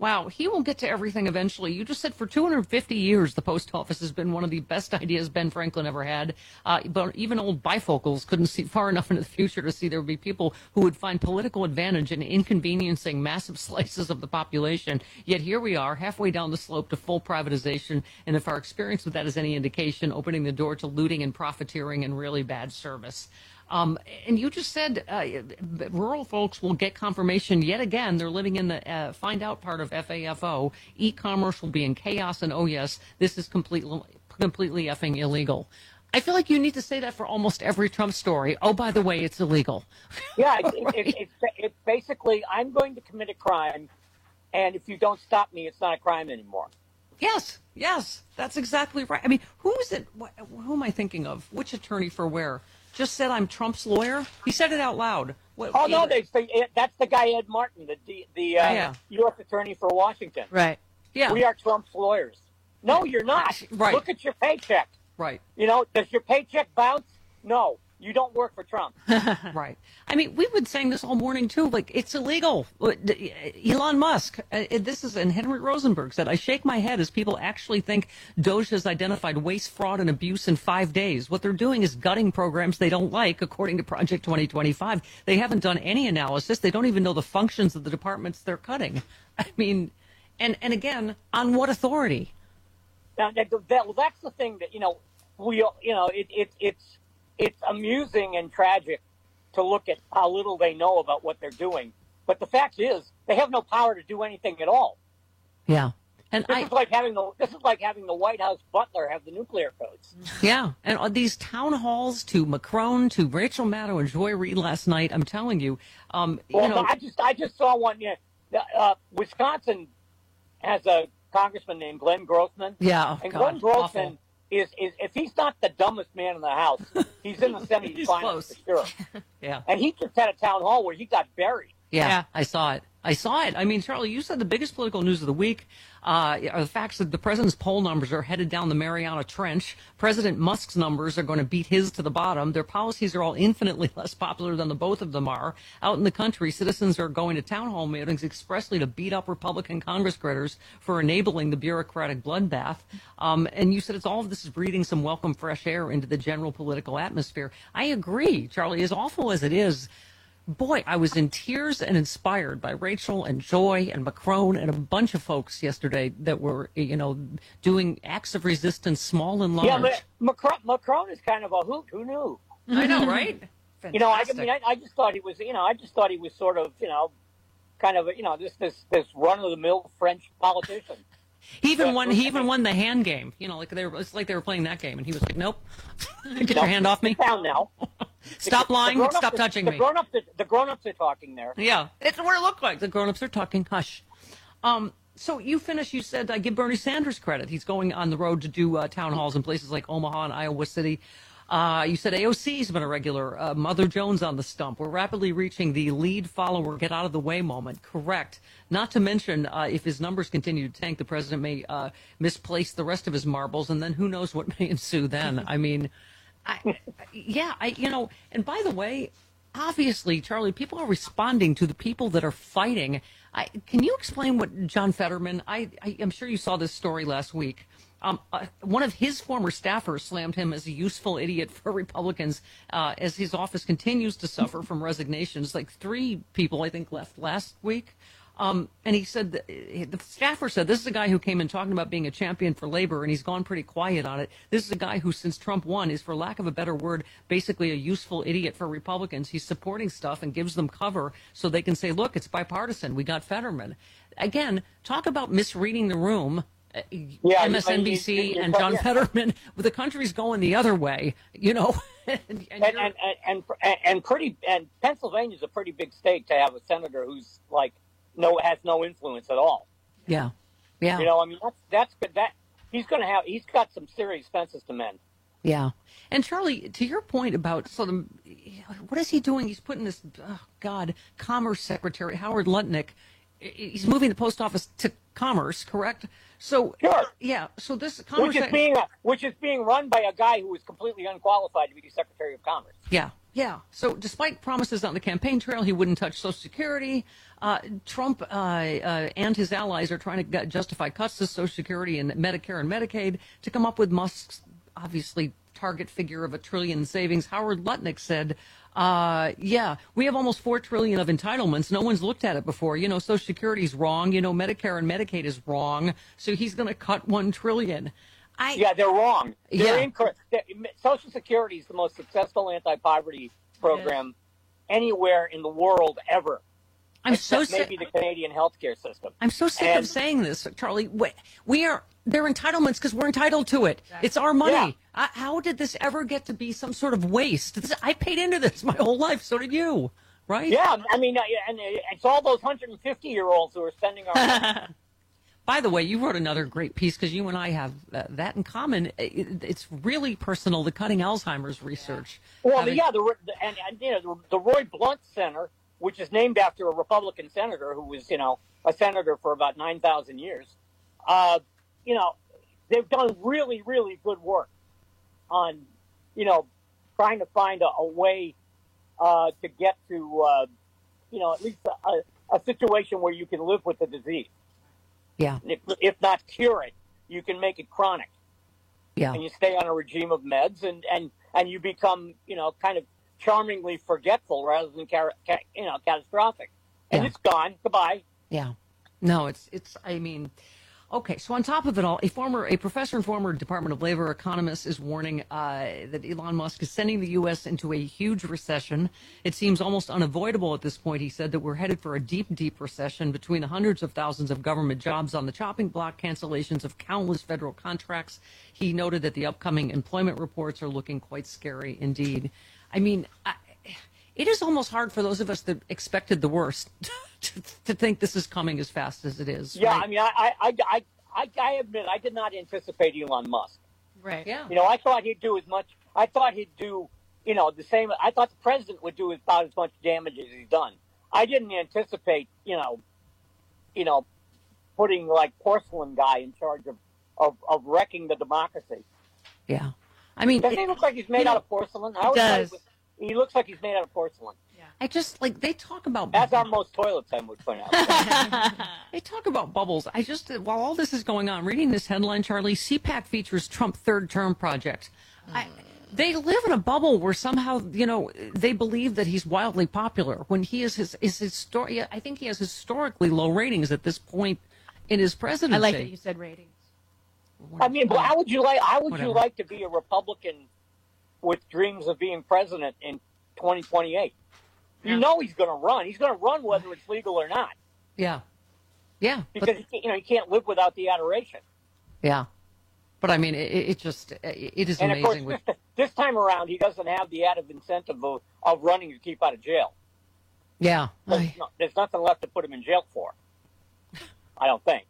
Wow, he will get to everything eventually. You just said for 250 years, the post office has been one of the best ideas Ben Franklin ever had. But even old bifocals couldn't see far enough into the future to see there would be people who would find political advantage in inconveniencing massive slices of the population. Yet here we are, halfway down the slope to full privatization. And if our experience with that is any indication, opening the door to looting and profiteering and really bad service. And you just said rural folks will get confirmation yet again. They're living in the find out part of FAFO. E-commerce will be in chaos, and oh yes, this is completely effing illegal. I feel like you need to say that for almost every Trump story. Oh, by the way, it's illegal. Yeah, it's basically, I'm going to commit a crime, and if you don't stop me, it's not a crime anymore. Yes, that's exactly right. I mean, who is it? Who am I thinking of? Which attorney for where? Just said I'm Trump's lawyer? He said it out loud. No, that's the guy, Ed Martin, the U.S. attorney for Washington. Right. Yeah. We are Trump's lawyers. No, you're not. Right. Look at your paycheck. Right. Does your paycheck bounce? No. You don't work for Trump. Right. I mean, we've been saying this all morning, too. Like, it's illegal. Elon Musk, and Henry Rosenberg said, I shake my head as people actually think DOJ has identified waste, fraud, and abuse in 5 days. What they're doing is gutting programs they don't like, according to Project 2025. They haven't done any analysis. They don't even know the functions of the departments they're cutting. I mean, and again, on what authority? Now, that's the thing that, it's amusing and tragic to look at how little they know about what they're doing. But the fact is, they have no power to do anything at all. Yeah. And this is like having the White House butler have the nuclear codes. Yeah. And these town halls to Macron, to Rachel Maddow and Joy Reid last night, I'm telling you. I just saw one. Yeah, Wisconsin has a congressman named Glenn Grothman. Yeah. And Glenn Grothman is if he's not the dumbest man in the House, he's in the semifinals for sure. Yeah. And he just had a town hall where he got buried. Yeah, I saw it. I mean, Charlie, you said the biggest political news of the week are the facts that the president's poll numbers are headed down the Mariana Trench. President Musk's numbers are going to beat his to the bottom. Their policies are all infinitely less popular than the both of them are. Out in the country, citizens are going to town hall meetings expressly to beat up Republican Congress critters for enabling the bureaucratic bloodbath. And you said all of this is breathing some welcome fresh air into the general political atmosphere. I agree, Charlie. As awful as it is, boy, I was in tears and inspired by Rachel and Joy and Macron and a bunch of folks yesterday that were, doing acts of resistance, small and large. Yeah, but Macron is kind of a hoot. Who knew? I know, right? Fantastic. I just thought he was, sort of, kind of, this run-of-the-mill French politician. He even won the hand game. It's like they were playing that game, and he was like, "Nope, get your hand off me. Down now. Stop lying. Stop touching me." The grown-ups are talking there. Yeah, it's what it looked like. The grown-ups are talking. Hush. So you finished. You said give Bernie Sanders credit. He's going on the road to do town halls in places like Omaha and Iowa City. You said AOC's been a regular. Mother Jones on the stump. We're rapidly reaching the lead follower, get out of the way moment. Correct. Not to mention, if his numbers continue to tank, the president may misplace the rest of his marbles, and then who knows what may ensue then. I mean, and by the way, obviously, Charlie, people are responding to the people that are fighting. Can you explain what John Fetterman, I'm sure you saw this story last week. One of his former staffers slammed him as a useful idiot for Republicans as his office continues to suffer from resignations. Like 3 people, I think, left last week. And he said, the staffer said, this is a guy who came in talking about being a champion for labor, and he's gone pretty quiet on it. This is a guy who, since Trump won, is, for lack of a better word, basically a useful idiot for Republicans. He's supporting stuff and gives them cover so they can say, look, it's bipartisan. We got Fetterman. Again, talk about misreading the room. MSNBC and John Fetterman, the country's going the other way, and Pennsylvania's a pretty big state to have a senator who's has no influence at all. Yeah. That's good. He's got some serious fences to mend. Yeah. And Charlie, to your point about what is he doing? He's putting this Commerce Secretary Howard Lutnick. He's moving the post office to Commerce, correct? So sure. Yeah. So this which is being run by a guy who is completely unqualified to be Secretary of Commerce. Yeah. Yeah. So despite promises on the campaign trail, he wouldn't touch Social Security. Trump and his allies are trying to justify cuts to Social Security and Medicare and Medicaid to come up with Musk's obviously target figure of $1 trillion in savings. Howard Lutnick said, we have almost $4 trillion of entitlements. No one's looked at it before. Social Security's wrong. Medicare and Medicaid is wrong. So he's going to cut $1 trillion. They're wrong. They're incorrect. Social Security is the most successful anti-poverty program anywhere in the world ever. I'm so sick. Maybe the Canadian healthcare system. I'm so sick of saying this, Charlie. They're entitlements because we're entitled to it. Exactly. It's our money. Yeah. How did this ever get to be some sort of waste? I paid into this my whole life. So did you, right? Yeah, I mean, and it's all those 150-year-olds who are spending our money. By the way, you wrote another great piece because you and I have that in common. It's really personal, the Cutting Alzheimer's research. Well, the Roy Blunt Center, which is named after a Republican senator who was, a senator for about 9,000 years. They've done really, really good work on, trying to find a way to get to, at least a situation where you can live with the disease. Yeah. If not cure it, you can make it chronic. Yeah. And you stay on a regime of meds and you become, kind of charmingly forgetful rather than, catastrophic. And it's gone. Goodbye. Yeah. No, okay. So on top of it all, a professor and former Department of Labor economist is warning that Elon Musk is sending the U.S. into a huge recession. It seems almost unavoidable at this point. He said that we're headed for a deep, deep recession between the hundreds of thousands of government jobs on the chopping block, cancellations of countless federal contracts. He noted that the upcoming employment reports are looking quite scary indeed. It is almost hard for those of us that expected the worst to think this is coming as fast as it is. Yeah, right? I mean, I admit I did not anticipate Elon Musk. Right. Yeah. I thought he'd do as much. I thought he'd do, the same. I thought the president would do about as much damage as he's done. I didn't anticipate, putting like porcelain guy in charge of wrecking the democracy. Yeah. I mean, doesn't he look like he's made out of porcelain? He does. He looks like he's made out of porcelain. Yeah. I just they talk about as are most toilets, I would point out. They talk about bubbles. While all this is going on, reading this headline, Charlie, CPAC features Trump third term project. They live in a bubble where somehow they believe that he's wildly popular when he is I think he has historically low ratings at this point in his presidency. I like that you said ratings. I mean, but how would you like to be a Republican with dreams of being president in 2028? You know he's going to run. He's going to run whether it's legal or not. Yeah. Yeah. Because you can't live without the adoration. Yeah. But I mean, it is and amazing. And of course, this time around, he doesn't have the added incentive of running to keep out of jail. Yeah. There's nothing left to put him in jail for. I don't think.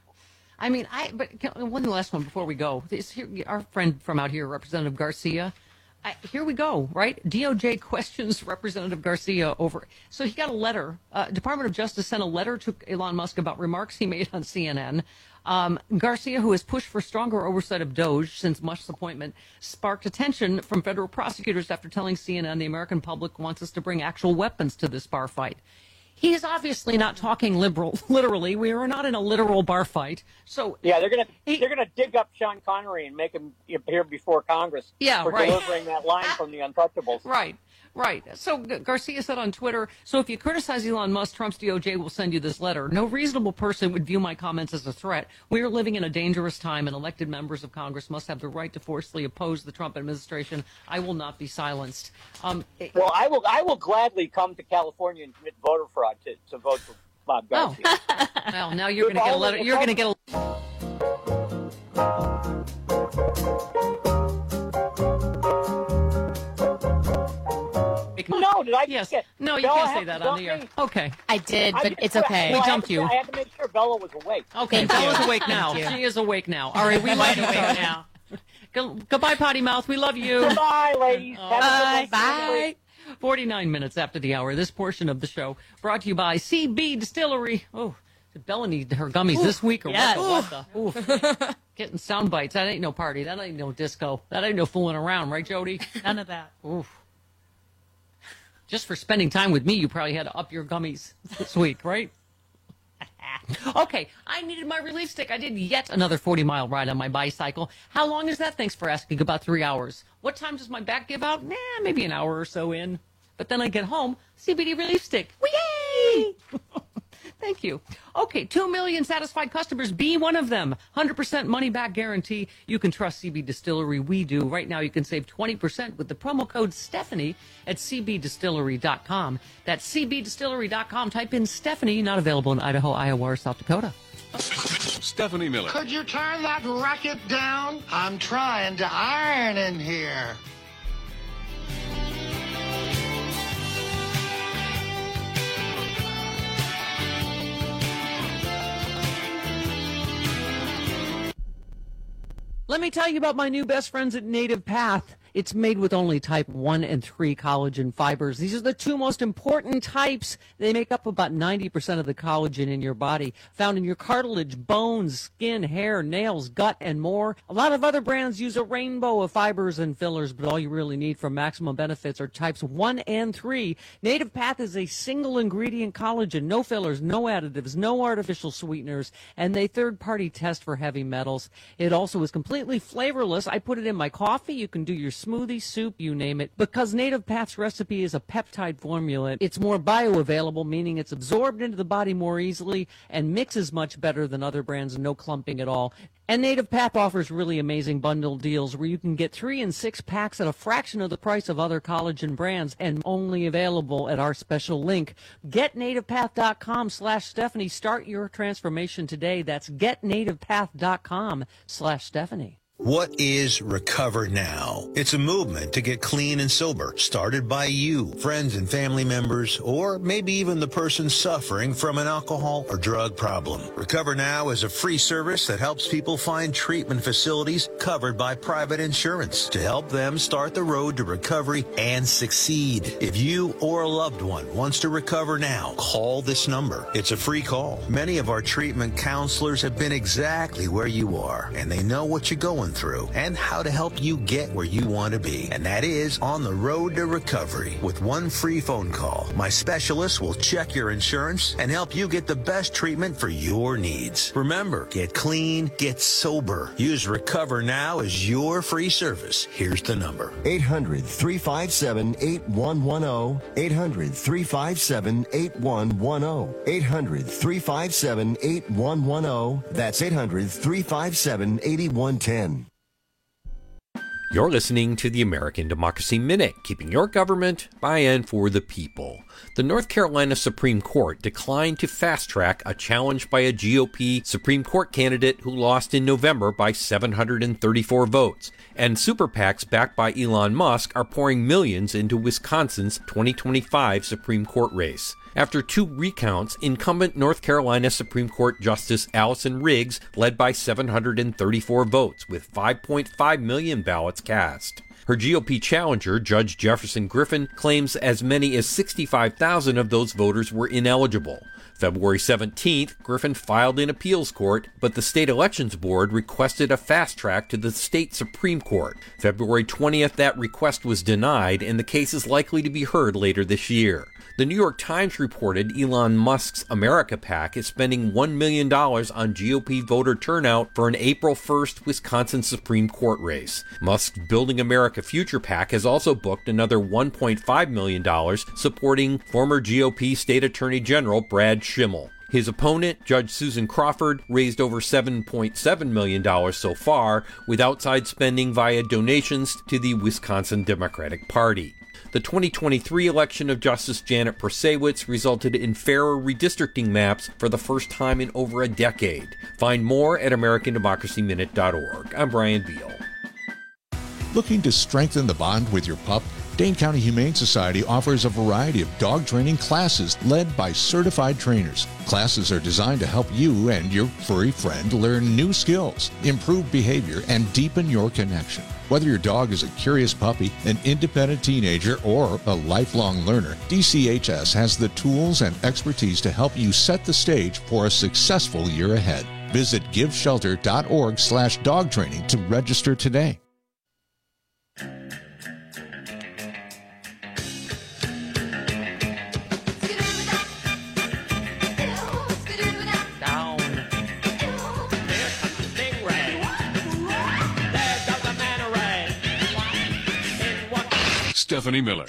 But one last one before we go. Our friend from out here, Representative Garcia. Here we go, right? DOJ questions Representative Garcia over. So he got a letter. Department of Justice sent a letter to Elon Musk about remarks he made on CNN. Garcia, who has pushed for stronger oversight of DOJ since Musk's appointment, sparked attention from federal prosecutors after telling CNN the American public wants us to bring actual weapons to this bar fight. He is obviously not talking literally. We are not in a literal bar fight. So yeah, they're gonna dig up Sean Connery and make him appear before Congress for delivering that line from The Untouchables. Right. So Garcia said on Twitter, so if you criticize Elon Musk, Trump's DOJ will send you this letter. No reasonable person would view my comments as a threat. We are living in a dangerous time, and elected members of Congress must have the right to forcefully oppose the Trump administration. I will not be silenced. Well, I will gladly come to California and commit voter fraud to vote for Bob Garcia. Oh. Well, now you're going to get a letter. You're going to get a... No, did I? Yes. Get, no, you Bella can't say that on the air. Okay. I did, but it's okay. We dumped you. I had to make sure Bella was awake. Okay, Bella's awake now. She is awake now. All right, we love you now. Goodbye, Potty Mouth. We love you. Goodbye, ladies. Bye. 49 minutes after the hour, this portion of the show brought to you by CB Distillery. Oh, did Bella need her gummies this week or what the? Getting sound bites. That ain't no party. That ain't no disco. That ain't no fooling around, right, Jody? None of that. Oof. Just for spending time with me, you probably had to up your gummies this week, right? Okay, I needed my relief stick. I did yet another 40-mile ride on my bicycle. How long is that? Thanks for asking. About 3 hours. What time does my back give out? Maybe an hour or so in. But then I get home, CBD relief stick. Yay! Thank you. Okay, 2 million satisfied customers. Be one of them. 100% money-back guarantee. You can trust CB Distillery. We do. Right now, you can save 20% with the promo code Stephanie at cbdistillery.com. That's cbdistillery.com. Type in Stephanie. Not available in Idaho, Iowa, or South Dakota. Stephanie Miller. Could you turn that racket down? I'm trying to iron in here. Let me tell you about my new best friends at Native Path. It's made with only type 1 and 3 collagen fibers. These are the two most important types. They make up about 90% of the collagen in your body, found in your cartilage, bones, skin, hair, nails, gut, and more. A lot of other brands use a rainbow of fibers and fillers, but all you really need for maximum benefits are types 1 and 3. Native Path is a single ingredient collagen, no fillers, no additives, no artificial sweeteners, and they third-party test for heavy metals. It also is completely flavorless. I put it in my coffee. You can do your smoothie, soup, you name it. Because Native Path's recipe is a peptide formula, it's more bioavailable, meaning it's absorbed into the body more easily and mixes much better than other brands, no clumping at all. And Native Path offers really amazing bundle deals where you can get 3 and 6 packs at a fraction of the price of other collagen brands and only available at our special link. GetNativePath.com/Stephanie. Start your transformation today. That's GetNativePath.com/Stephanie. What is Recover Now? It's a movement to get clean and sober, started by you, friends and family members, or maybe even the person suffering from an alcohol or drug problem. Recover Now is a free service that helps people find treatment facilities covered by private insurance to help them start the road to recovery and succeed. If you or a loved one wants to recover now, call this number. It's a free call. Many of our treatment counselors have been exactly where you are, and they know what you're going through and how to help you get where you want to be. And that is on the road to recovery. With one free phone call, my specialist will check your insurance and help you get the best treatment for your needs. Remember, get clean, get sober. Use Recover Now as your free service. Here's the number. 800-357-8110. 800-357-8110. 800-357-8110. That's 800-357-8110. You're listening to the American Democracy Minute, keeping your government by and for the people. The North Carolina Supreme Court declined to fast-track a challenge by a GOP Supreme Court candidate who lost in November by 734 votes. And super PACs backed by Elon Musk are pouring millions into Wisconsin's 2025 Supreme Court race. After 2 recounts, incumbent North Carolina Supreme Court Justice Allison Riggs led by 734 votes, with 5.5 million ballots cast. Her GOP challenger, Judge Jefferson Griffin, claims as many as 65,000 of those voters were ineligible. February 17th, Griffin filed in appeals court, but the state elections board requested a fast track to the state Supreme Court. February 20th, that request was denied, and the case is likely to be heard later this year. The New York Times reported Elon Musk's America PAC is spending $1 million on GOP voter turnout for an April 1st Wisconsin Supreme Court race. Musk's Building America Future PAC has also booked another $1.5 million supporting former GOP State Attorney General Brad Schimmel. His opponent, Judge Susan Crawford, raised over $7.7 million so far, with outside spending via donations to the Wisconsin Democratic Party. The 2023 election of Justice Janet Prasewicz resulted in fairer redistricting maps for the first time in over a decade. Find more at AmericanDemocracyMinute.org. I'm Brian Beal. Looking to strengthen the bond with your pup? Dane County Humane Society offers a variety of dog training classes led by certified trainers. Classes are designed to help you and your furry friend learn new skills, improve behavior, and deepen your connection. Whether your dog is a curious puppy, an independent teenager, or a lifelong learner, DCHS has the tools and expertise to help you set the stage for a successful year ahead. Visit giveshelter.org/dog training to register today. Stephanie Miller.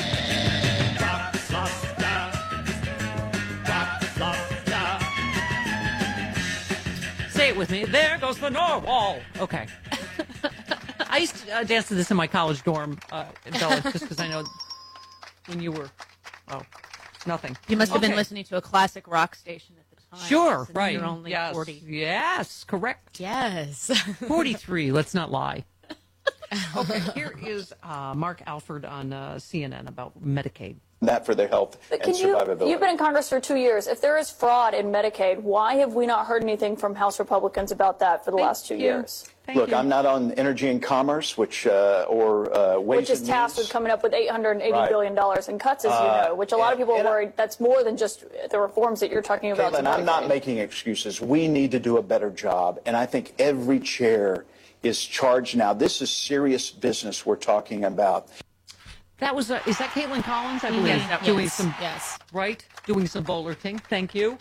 Say it with me. There goes the Norwal. Okay. I used to dance to this in my college dorm, Bella, just because I know when you were, nothing. You must have been listening to a classic rock station at the time. Sure, right. You're only 40. Yes, correct. Yes. 43, let's not lie. Okay, here is Mark Alford on CNN about Medicaid. That for their health and survivability. You've been in Congress for 2 years. If there is fraud in Medicaid, why have we not heard anything from House Republicans about that for the last 2 years? Look, I'm not on Energy and Commerce, which or Ways which is and tasked Means. with coming up with $880 billion in cuts, as you know, which a lot of people are worried that's more than just the reforms that you're talking about. Caitlin, I'm not making excuses. We need to do a better job, and I think every chair is charged now. This is serious business we're talking about. That was, is that Caitlin Collins? I believe. Yes, Doing some, right? Doing some bowlerting. Thank you.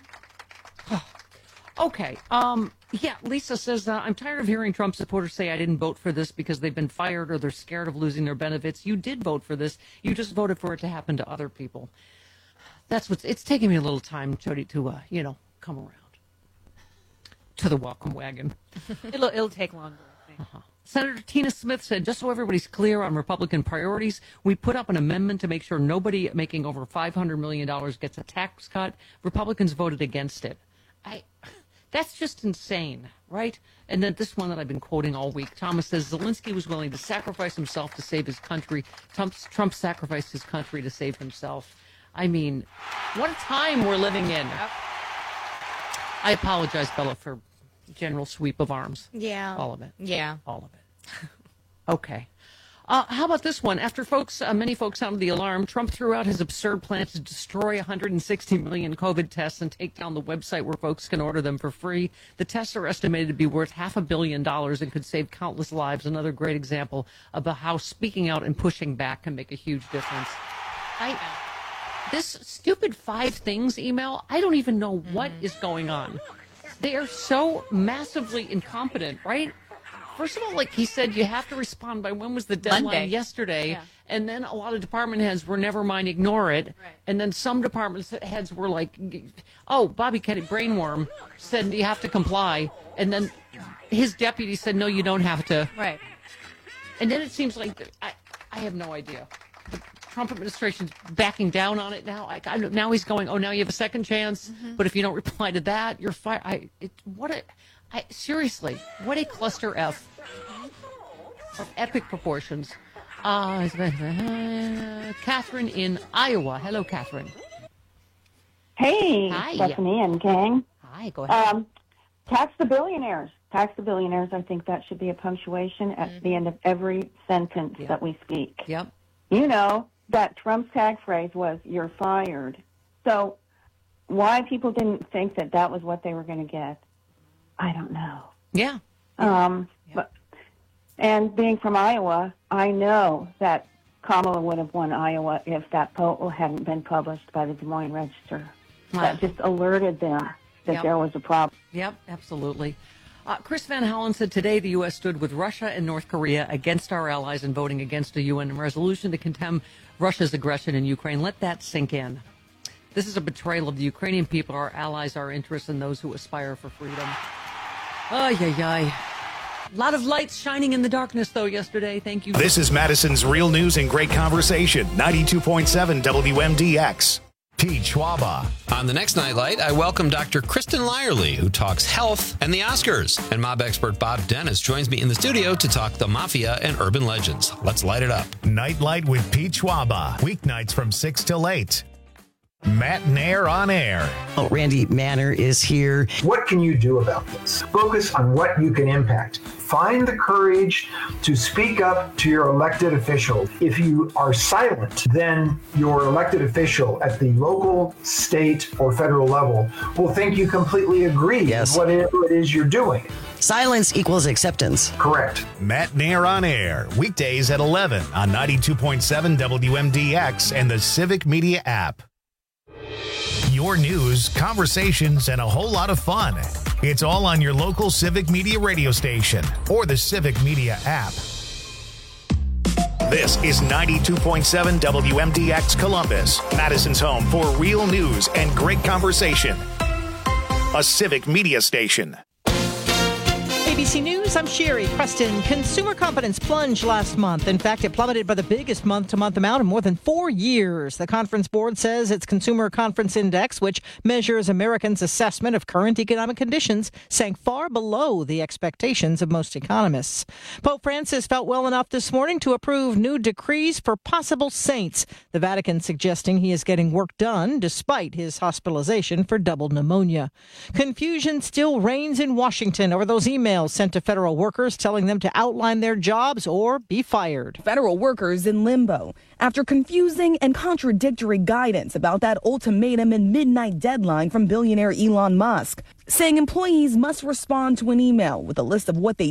Okay. Yeah, Lisa says, I'm tired of hearing Trump supporters say I didn't vote for this because they've been fired or they're scared of losing their benefits. You did vote for this. You just voted for it to happen to other people. That's what's, it's taking me a little time, Jody, to, come around to the welcome wagon. It'll take longer. I think. Senator Tina Smith said, just so everybody's clear on Republican priorities, we put up an amendment to make sure nobody making over $500 million gets a tax cut. Republicans voted against it. That's just insane, right? And then this one that I've been quoting all week. Thomas says, Zelensky was willing to sacrifice himself to save his country. Trump sacrificed his country to save himself. I mean, what a time we're living in. I apologize, Bella, for general sweep of arms. Yeah. All of it. Yeah. All of it. Okay. How about this one? After many folks sounded the alarm, Trump threw out his absurd plan to destroy 160 million COVID tests and take down the website where folks can order them for free. The tests are estimated to be worth $500 million and could save countless lives. Another great example about how speaking out and pushing back can make a huge difference. This stupid 5 things email, I don't even know what is going on. They are so massively incompetent, right? First of all, like he said, you have to respond by when was the deadline? Monday. Yesterday. Yeah. And then a lot of department heads were never mind, ignore it. Right. And then some department heads were like, oh, Bobby Kennedy, brainworm, said you have to comply. And then his deputy said, no, you don't have to. Right. And then it seems like, I have no idea. The Trump administration's backing down on it now. Now he's going, oh, now you have a second chance. Mm-hmm. But if you don't reply to that, you're fired. Seriously, what a cluster F of epic proportions. Catherine in Iowa. Hello, Catherine. Hey, Hi. Stephanie and gang. Hi, go ahead. Tax the billionaires. Tax the billionaires. I think that should be a punctuation at the end of every sentence that we speak. Yep. You know that Trump's tag phrase was, you're fired. So why people didn't think that was what they were going to get, I don't know. Yeah. And being from Iowa, I know that Kamala would have won Iowa if that poll hadn't been published by the Des Moines Register. That just alerted them that there was a problem. Yep, absolutely. Chris Van Hollen said today the U.S. stood with Russia and North Korea against our allies in voting against a UN resolution to condemn Russia's aggression in Ukraine. Let that sink in. This is a betrayal of the Ukrainian people, our allies, our interests, and those who aspire for freedom. Ay, ay, ay. A lot of lights shining in the darkness, though, yesterday. Thank you. This is Madison's Real News and Great Conversation, 92.7 WMDX. Pete Schwaba. On the next Nightlight, I welcome Dr. Kristen Lyerly, who talks health and the Oscars. And mob expert Bob Dennis joins me in the studio to talk the mafia and urban legends. Let's light it up. Nightlight with Pete Schwaba. Weeknights from 6 till 8. Matt Nair on air. Oh, Randy Manner is here. What can you do about this? Focus on what you can impact. Find the courage to speak up to your elected official. If you are silent, then your elected official at the local, state, or federal level will think you completely agree with whatever it is you're doing. Silence equals acceptance. Correct. Matt Nair on air. Weekdays at 11 on 92.7 WMDX and the Civic Media app. Your news, conversations, and a whole lot of fun. It's all on your local Civic Media radio station or the Civic Media app. This is 92.7 WMDX Columbus, Madison's home for real news and great conversation. A civic media station. ABC News, I'm Sherry Preston. Consumer confidence plunged last month. In fact, it plummeted by the biggest month-to-month amount in more than 4 years. The Conference Board says its Consumer Confidence Index, which measures Americans' assessment of current economic conditions, sank far below the expectations of most economists. Pope Francis felt well enough this morning to approve new decrees for possible saints, the Vatican suggesting he is getting work done despite his hospitalization for double pneumonia. Confusion still reigns in Washington over those emails sent to federal workers telling them to outline their jobs or be fired. Federal workers in limbo after confusing and contradictory guidance about that ultimatum and midnight deadline from billionaire Elon Musk, saying employees must respond to an email with a list of what they